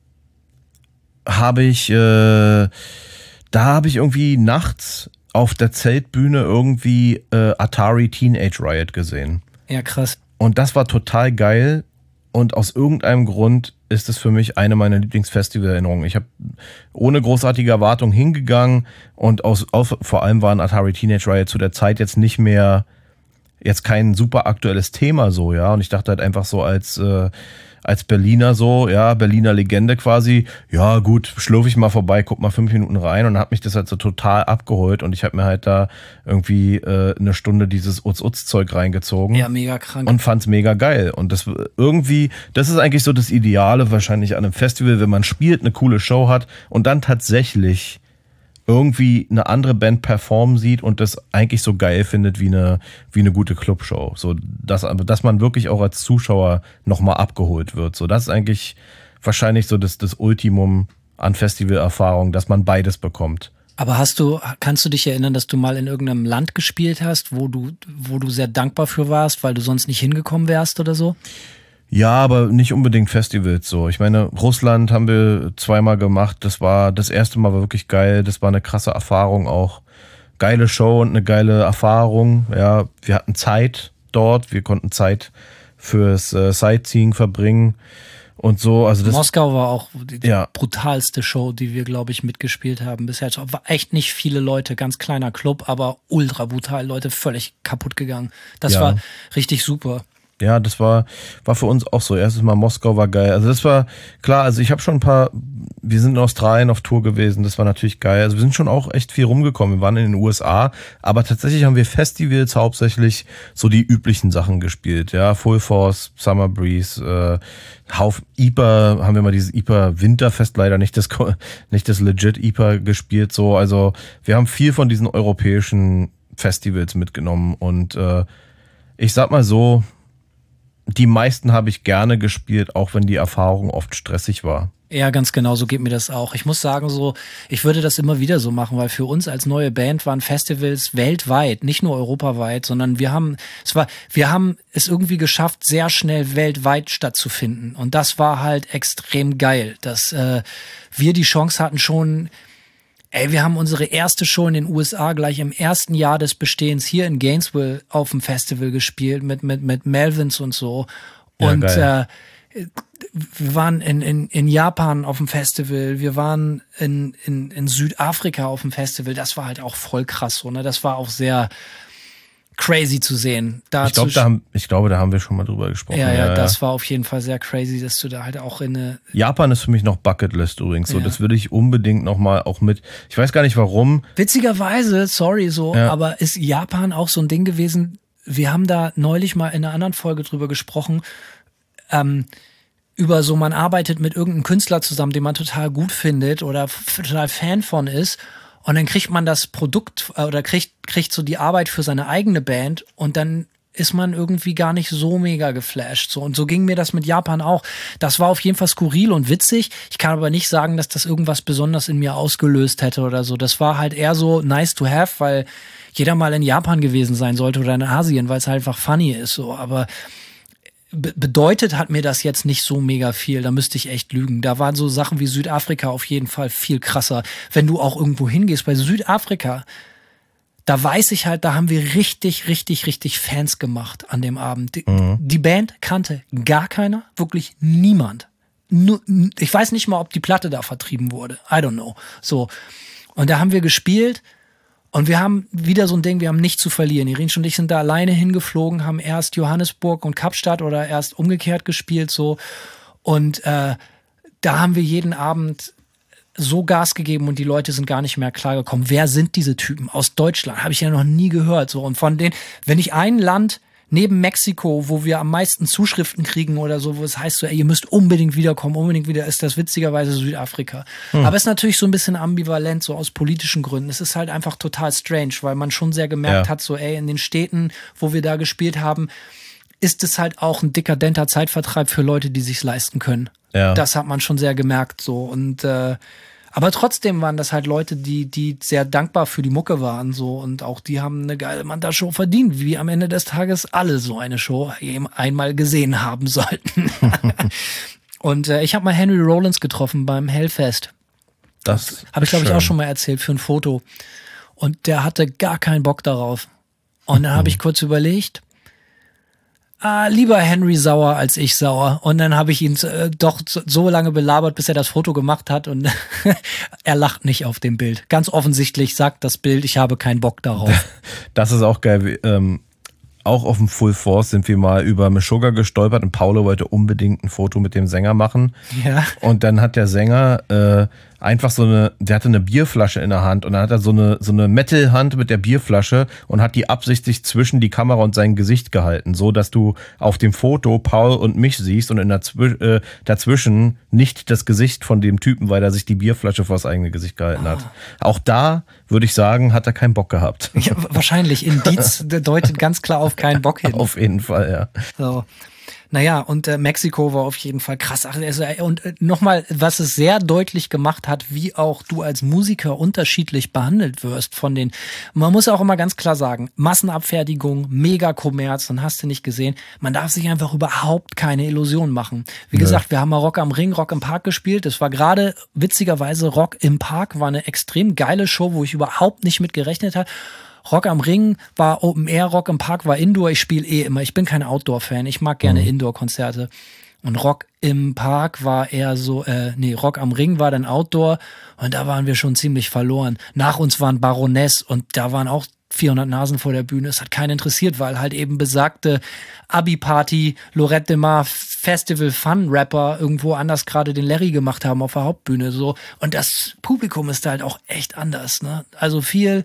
habe ich, äh, da habe ich irgendwie nachts auf der Zeltbühne irgendwie äh, Atari Teenage Riot gesehen. Ja, krass. Und das war total geil. Und aus irgendeinem Grund ist es für mich eine meiner Lieblingsfestival-Erinnerungen. Ich habe ohne großartige Erwartung hingegangen und aus, aus, vor allem waren Atari Teenage Riot zu der Zeit jetzt nicht mehr jetzt kein super aktuelles Thema so, ja. Und ich dachte halt einfach so als, äh, als Berliner so, ja, Berliner Legende quasi, ja gut, schlurf ich mal vorbei, guck mal fünf Minuten rein und hat mich das halt so total abgeholt und ich habe mir halt da irgendwie äh, eine Stunde dieses Uz-Uz-Zeug reingezogen. Ja, mega krank. Und fand's mega geil. Und das irgendwie, das ist eigentlich so das Ideale wahrscheinlich an einem Festival, wenn man spielt, eine coole Show hat und dann tatsächlich irgendwie eine andere Band performen sieht und das eigentlich so geil findet wie eine, wie eine gute Clubshow. So, dass, dass man wirklich auch als Zuschauer nochmal abgeholt wird. So, das ist eigentlich wahrscheinlich so das, das Ultimum an Festivalerfahrung, dass man beides bekommt. Aber hast du, kannst du dich erinnern, dass du mal in irgendeinem Land gespielt hast, wo du, wo du sehr dankbar für warst, weil du sonst nicht hingekommen wärst oder so? Ja, aber nicht unbedingt Festivals so. Ich meine, Russland haben wir zweimal gemacht. Das war, das erste Mal war wirklich geil. Das war eine krasse Erfahrung auch. Geile Show und eine geile Erfahrung. Ja, wir hatten Zeit dort. Wir konnten Zeit fürs äh, Sightseeing verbringen und so. Also das, Moskau war auch die ja. brutalste Show, die wir, glaube ich, mitgespielt haben bisher. Es war echt nicht viele Leute, ganz kleiner Club, aber ultra brutal. Leute völlig kaputt gegangen. Das Ja. war richtig super. Ja, das war war für uns auch so. Erstes Mal Moskau war geil. Also das war klar, also ich habe schon ein paar, wir sind in Australien auf Tour gewesen, das war natürlich geil. Also wir sind schon auch echt viel rumgekommen. Wir waren in den U S A, aber tatsächlich haben wir Festivals hauptsächlich so die üblichen Sachen gespielt. Ja, Full Force, Summer Breeze, äh, Hauf I P A, haben wir mal dieses I P A Winterfest, leider nicht das nicht das legit I P A gespielt. So, also wir haben viel von diesen europäischen Festivals mitgenommen und äh, ich sag mal so, die meisten habe ich gerne gespielt, auch wenn die Erfahrung oft stressig war. Ja, ganz genau, so geht mir das auch. Ich muss sagen, so, ich würde das immer wieder so machen, weil für uns als neue Band waren Festivals weltweit, nicht nur europaweit, sondern wir haben, es war, wir haben es irgendwie geschafft, sehr schnell weltweit stattzufinden. Und das war halt extrem geil, dass äh, wir die Chance hatten schon. Ey, wir haben unsere erste Show in den U S A gleich im ersten Jahr des Bestehens hier in Gainesville auf dem Festival gespielt mit mit mit Melvins und so. Und ja, äh, wir waren in, in, in Japan auf dem Festival, wir waren in, in, in Südafrika auf dem Festival. Das war halt auch voll krass so, ne? Das war auch sehr crazy zu sehen. Da ich, glaub, da haben, ich glaube, da haben wir schon mal drüber gesprochen. Ja, ja, ja, das ja. war auf jeden Fall sehr crazy, dass du da halt auch in eine... Japan ist für mich noch Bucketlist übrigens. So, ja. Das würde ich unbedingt noch mal auch mit... Ich weiß gar nicht, warum. Witzigerweise, sorry so, ja. aber ist Japan auch so ein Ding gewesen? Wir haben da neulich mal in einer anderen Folge drüber gesprochen, ähm, über so, man arbeitet mit irgendeinem Künstler zusammen, den man total gut findet oder f- total Fan von ist. Und dann kriegt man das Produkt äh, oder kriegt, kriegt so die Arbeit für seine eigene Band und dann ist man irgendwie gar nicht so mega geflasht. So. Und so ging mir das mit Japan auch. Das war auf jeden Fall skurril und witzig. Ich kann aber nicht sagen, dass das irgendwas besonders in mir ausgelöst hätte oder so. Das war halt eher so nice to have, weil jeder mal in Japan gewesen sein sollte oder in Asien, weil es halt einfach funny ist. So. Aber be- bedeutet hat mir das jetzt nicht so mega viel. Da müsste ich echt lügen. Da waren so Sachen wie Südafrika auf jeden Fall viel krasser. Wenn du auch irgendwo hingehst, bei Südafrika, da weiß ich halt, da haben wir richtig, richtig, richtig Fans gemacht an dem Abend. Die, mhm. die Band kannte gar keiner, wirklich niemand. Nur, ich weiß nicht mal, ob die Platte da vertrieben wurde. I don't know. So. Und da haben wir gespielt und wir haben wieder so ein Ding, wir haben nichts zu verlieren. Irinsch und ich sind da alleine hingeflogen, haben erst Johannesburg und Kapstadt oder erst umgekehrt gespielt, so. Und äh, da haben wir jeden Abend so Gas gegeben und die Leute sind gar nicht mehr klargekommen. Wer sind diese Typen aus Deutschland? Habe ich ja noch nie gehört. So. Und von denen, wenn ich ein Land neben Mexiko, wo wir am meisten Zuschriften kriegen oder so, wo es heißt so, ey, ihr müsst unbedingt wiederkommen, unbedingt wieder, ist das witzigerweise Südafrika. Hm. Aber es ist natürlich so ein bisschen ambivalent, so aus politischen Gründen. Es ist halt einfach total strange, weil man schon sehr gemerkt ja. hat, so ey, in den Städten, wo wir da gespielt haben, ist es halt auch ein dekadenter Zeitvertreib für Leute, die sich's leisten können. Ja. Das hat man schon sehr gemerkt so und äh, aber trotzdem waren das halt Leute, die die sehr dankbar für die Mucke waren so und auch die haben eine geile Manta-Show verdient, wie am Ende des Tages alle so eine Show eben einmal gesehen haben sollten. Und äh, ich habe mal Henry Rollins getroffen beim Hellfest. Das habe ich glaube ich auch schon mal erzählt für ein Foto. Und der hatte gar keinen Bock darauf. Und dann habe ich kurz überlegt, ah, lieber Henry sauer als ich sauer. Und dann habe ich ihn äh, doch so, so lange belabert, bis er das Foto gemacht hat und er lacht nicht auf dem Bild. Ganz offensichtlich sagt das Bild, ich habe keinen Bock darauf. Das ist auch geil. Ähm, auch auf dem Full Force sind wir mal über Meshuggah gestolpert und Paulo wollte unbedingt ein Foto mit dem Sänger machen. Ja. Und dann hat der Sänger äh, einfach so eine, der hatte eine Bierflasche in der Hand und dann hat er so eine so eine Metal-Hand mit der Bierflasche und hat die absichtlich zwischen die Kamera und sein Gesicht gehalten, so dass du auf dem Foto Paul und mich siehst und in der Zwi- äh, dazwischen nicht das Gesicht von dem Typen, weil er sich die Bierflasche vor das eigene Gesicht gehalten hat. Ah. Auch da würde ich sagen, hat er keinen Bock gehabt. Ja, wahrscheinlich. Indiz deutet ganz klar auf keinen Bock hin. Auf jeden Fall, ja. So. Naja, und äh, Mexiko war auf jeden Fall krass. Also, und äh, nochmal, was es sehr deutlich gemacht hat, wie auch du als Musiker unterschiedlich behandelt wirst von den, man muss auch immer ganz klar sagen, Massenabfertigung, Megakommerz, dann hast du nicht gesehen, man darf sich einfach überhaupt keine Illusionen machen. Wie ja. gesagt, wir haben mal Rock am Ring, Rock im Park gespielt, das war gerade, witzigerweise, Rock im Park war eine extrem geile Show, wo ich überhaupt nicht mit gerechnet habe. Rock am Ring war Open Air, Rock im Park war Indoor. Ich spiele eh immer. Ich bin kein Outdoor-Fan. Ich mag gerne mhm. Indoor-Konzerte. Und Rock im Park war eher so, äh, nee, Rock am Ring war dann Outdoor. Und da waren wir schon ziemlich verloren. Nach uns waren Baroness und da waren auch vierhundert Nasen vor der Bühne. Es hat keinen interessiert, weil halt eben besagte Abi-Party, Lorette de Mar, Festival-Fun-Rapper irgendwo anders gerade den Larry gemacht haben auf der Hauptbühne. So. Und das Publikum ist da halt auch echt anders, ne? Also viel...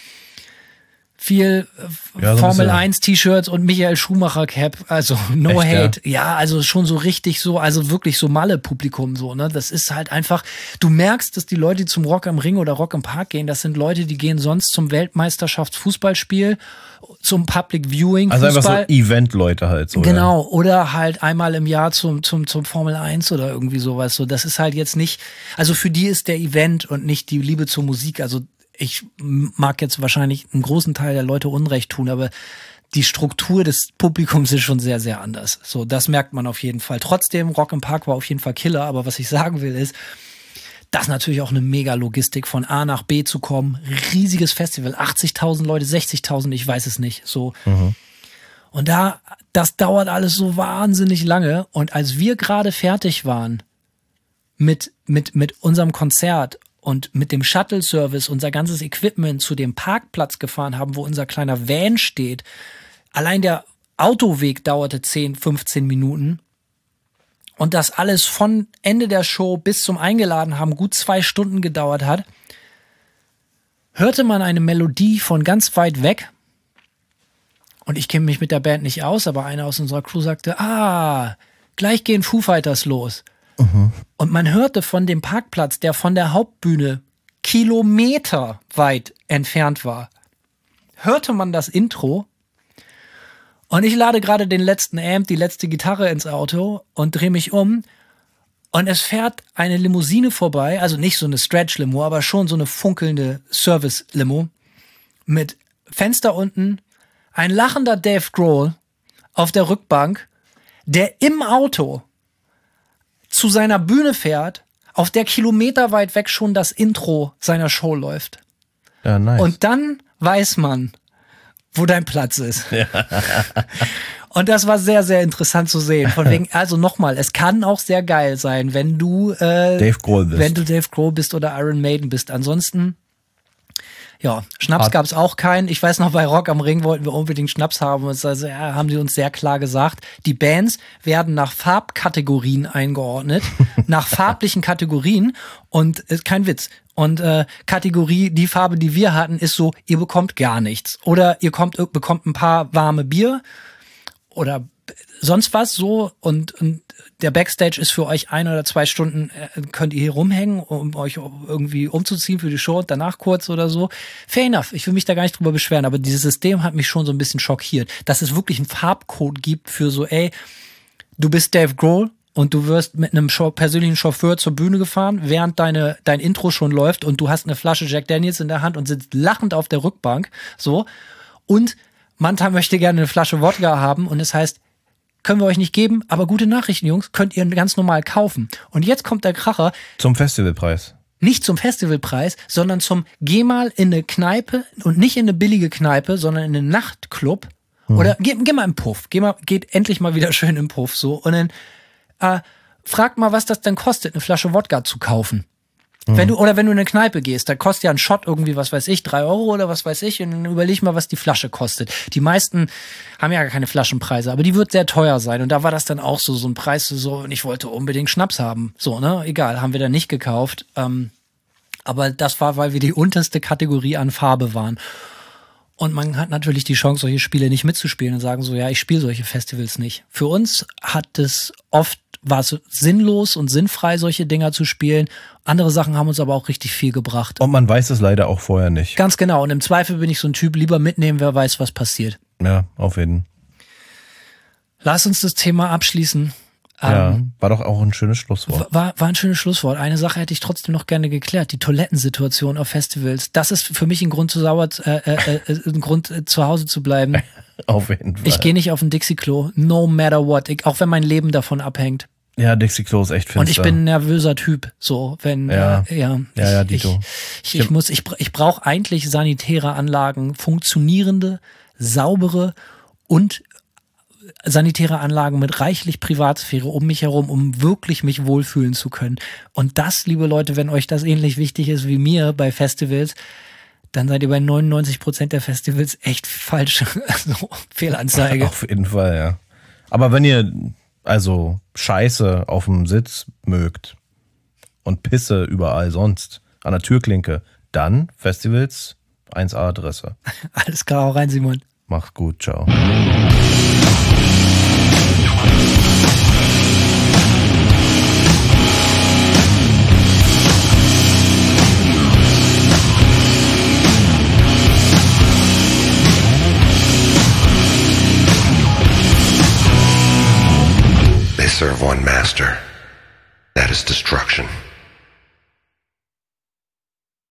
viel ja, so Formel eins T-Shirts und Michael Schumacher Cap, also no Echt, hate. Ja? ja, also schon so richtig so, also wirklich so Malle-Publikum so, ne? Das ist halt einfach, du merkst, dass die Leute, die zum Rock am Ring oder Rock im Park gehen, das sind Leute, die gehen sonst zum Weltmeisterschaftsfußballspiel, zum Public Viewing Also Fußball. einfach so Event-Leute halt so. Genau, ja. Oder halt einmal im Jahr zum, zum, zum Formel eins oder irgendwie sowas. So, das ist halt jetzt nicht, also für die ist der Event und nicht die Liebe zur Musik, also ich mag jetzt wahrscheinlich einen großen Teil der Leute Unrecht tun, aber die Struktur des Publikums ist schon sehr, sehr anders. So, das merkt man auf jeden Fall. Trotzdem, Rock im Park war auf jeden Fall Killer, aber was ich sagen will ist, das ist natürlich auch eine Mega-Logistik, von A nach B zu kommen. Riesiges Festival, achtzigtausend Leute, sechzigtausend, ich weiß es nicht. So. Mhm. Und da, das dauert alles so wahnsinnig lange. Und als wir gerade fertig waren mit, mit, mit unserem Konzert und mit dem Shuttle-Service unser ganzes Equipment zu dem Parkplatz gefahren haben, wo unser kleiner Van steht. Allein der Autoweg dauerte zehn, fünfzehn Minuten. Und das alles von Ende der Show bis zum Eingeladen haben gut zwei Stunden gedauert hat. Hörte man eine Melodie von ganz weit weg. Und ich kenne mich mit der Band nicht aus, aber einer aus unserer Crew sagte, ah, gleich gehen Foo Fighters los. Mhm. Und man hörte von dem Parkplatz, der von der Hauptbühne Kilometer weit entfernt war, hörte man das Intro und ich lade gerade den letzten Amp, die letzte Gitarre ins Auto und drehe mich um und es fährt eine Limousine vorbei, also nicht so eine Stretch-Limo, aber schon so eine funkelnde Service-Limo mit Fenster unten, ein lachender Dave Grohl auf der Rückbank, der im Auto zu seiner Bühne fährt, auf der kilometerweit weg schon das Intro seiner Show läuft. Ja, nice. Und dann weiß man, wo dein Platz ist. Ja. Und das war sehr, sehr interessant zu sehen. Von wegen, also nochmal, es kann auch sehr geil sein, wenn du äh, Dave Grohl bist. wenn du Dave Grohl bist oder Iron Maiden bist. Ansonsten, ja, Schnaps gab es auch keinen. Ich weiß noch, bei Rock am Ring wollten wir unbedingt Schnaps haben. Und also, ja, haben die uns sehr klar gesagt, die Bands werden nach Farbkategorien eingeordnet, nach farblichen Kategorien. Und äh, kein Witz. Und äh, Kategorie, die Farbe, die wir hatten, ist so, ihr bekommt gar nichts. Oder ihr kommt, bekommt ein paar warme Bier. oder sonst was so und, und der Backstage ist für euch ein oder zwei Stunden, äh, könnt ihr hier rumhängen, um euch irgendwie umzuziehen für die Show und danach kurz oder so. Fair enough, ich will mich da gar nicht drüber beschweren, aber dieses System hat mich schon so ein bisschen schockiert, dass es wirklich einen Farbcode gibt für so, ey, du bist Dave Grohl und du wirst mit einem Show, persönlichen Chauffeur zur Bühne gefahren, während deine, dein Intro schon läuft und du hast eine Flasche Jack Daniels in der Hand und sitzt lachend auf der Rückbank, so. Und Manta möchte gerne eine Flasche Wodka haben und es heißt, können wir euch nicht geben, aber gute Nachrichten, Jungs, könnt ihr ganz normal kaufen. Und jetzt kommt der Kracher. Zum Festivalpreis. Nicht zum Festivalpreis, sondern zum geh mal in eine Kneipe und nicht in eine billige Kneipe, sondern in einen Nachtclub. Mhm. Oder geh, geh mal im Puff. Geh mal, geht endlich mal wieder schön im Puff, so. Und dann, äh, fragt mal, was das denn kostet, eine Flasche Wodka zu kaufen. Wenn du, oder wenn du in eine Kneipe gehst, da kostet ja ein Shot irgendwie, was weiß ich, drei Euro oder was weiß ich, und dann überleg mal, was die Flasche kostet. Die meisten haben ja gar keine Flaschenpreise, aber die wird sehr teuer sein. Und da war das dann auch so, so ein Preis, so, und ich wollte unbedingt Schnaps haben. So, ne, egal, haben wir dann nicht gekauft. Ähm, aber das war, weil wir die unterste Kategorie an Farbe waren. Und man hat natürlich die Chance, solche Spiele nicht mitzuspielen und sagen so, ja, ich spiele solche Festivals nicht. Für uns hat es oft, war es sinnlos und sinnfrei, solche Dinger zu spielen. Andere Sachen haben uns aber auch richtig viel gebracht. Und man weiß es leider auch vorher nicht. Ganz genau. Und im Zweifel bin ich so ein Typ, lieber mitnehmen, wer weiß, was passiert. Ja, auf jeden Fall. Lass uns das Thema abschließen. Ja, ähm, war doch auch ein schönes Schlusswort. War, war ein schönes Schlusswort. Eine Sache hätte ich trotzdem noch gerne geklärt. Die Toilettensituation auf Festivals. Das ist für mich ein Grund, zu sauer, äh, äh, äh, ein Grund äh, zu Hause zu bleiben. Auf jeden Fall. Ich gehe nicht auf ein Dixie-Klo. No matter what. Ich, auch wenn mein Leben davon abhängt. Ja, Dixie-Klo ist echt finster. Und ich bin ein nervöser Typ. So, wenn, ja, äh, ja, ja, ja, ich, Dito. Ich, ich, ich muss, ich, ich brauche eigentlich sanitäre Anlagen, funktionierende, saubere und sanitäre Anlagen mit reichlich Privatsphäre um mich herum, um wirklich mich wohlfühlen zu können. Und das, liebe Leute, wenn euch das ähnlich wichtig ist wie mir bei Festivals, dann seid ihr bei neunundneunzig Prozent der Festivals echt falsch. Also Fehlanzeige. Auf jeden Fall, ja. Aber wenn ihr also Scheiße auf dem Sitz mögt und Pisse überall sonst an der Türklinke, dann Festivals eins A Adresse. Alles klar, auch rein, Simon. Macht's gut, ciao. They serve one master. That is destruction.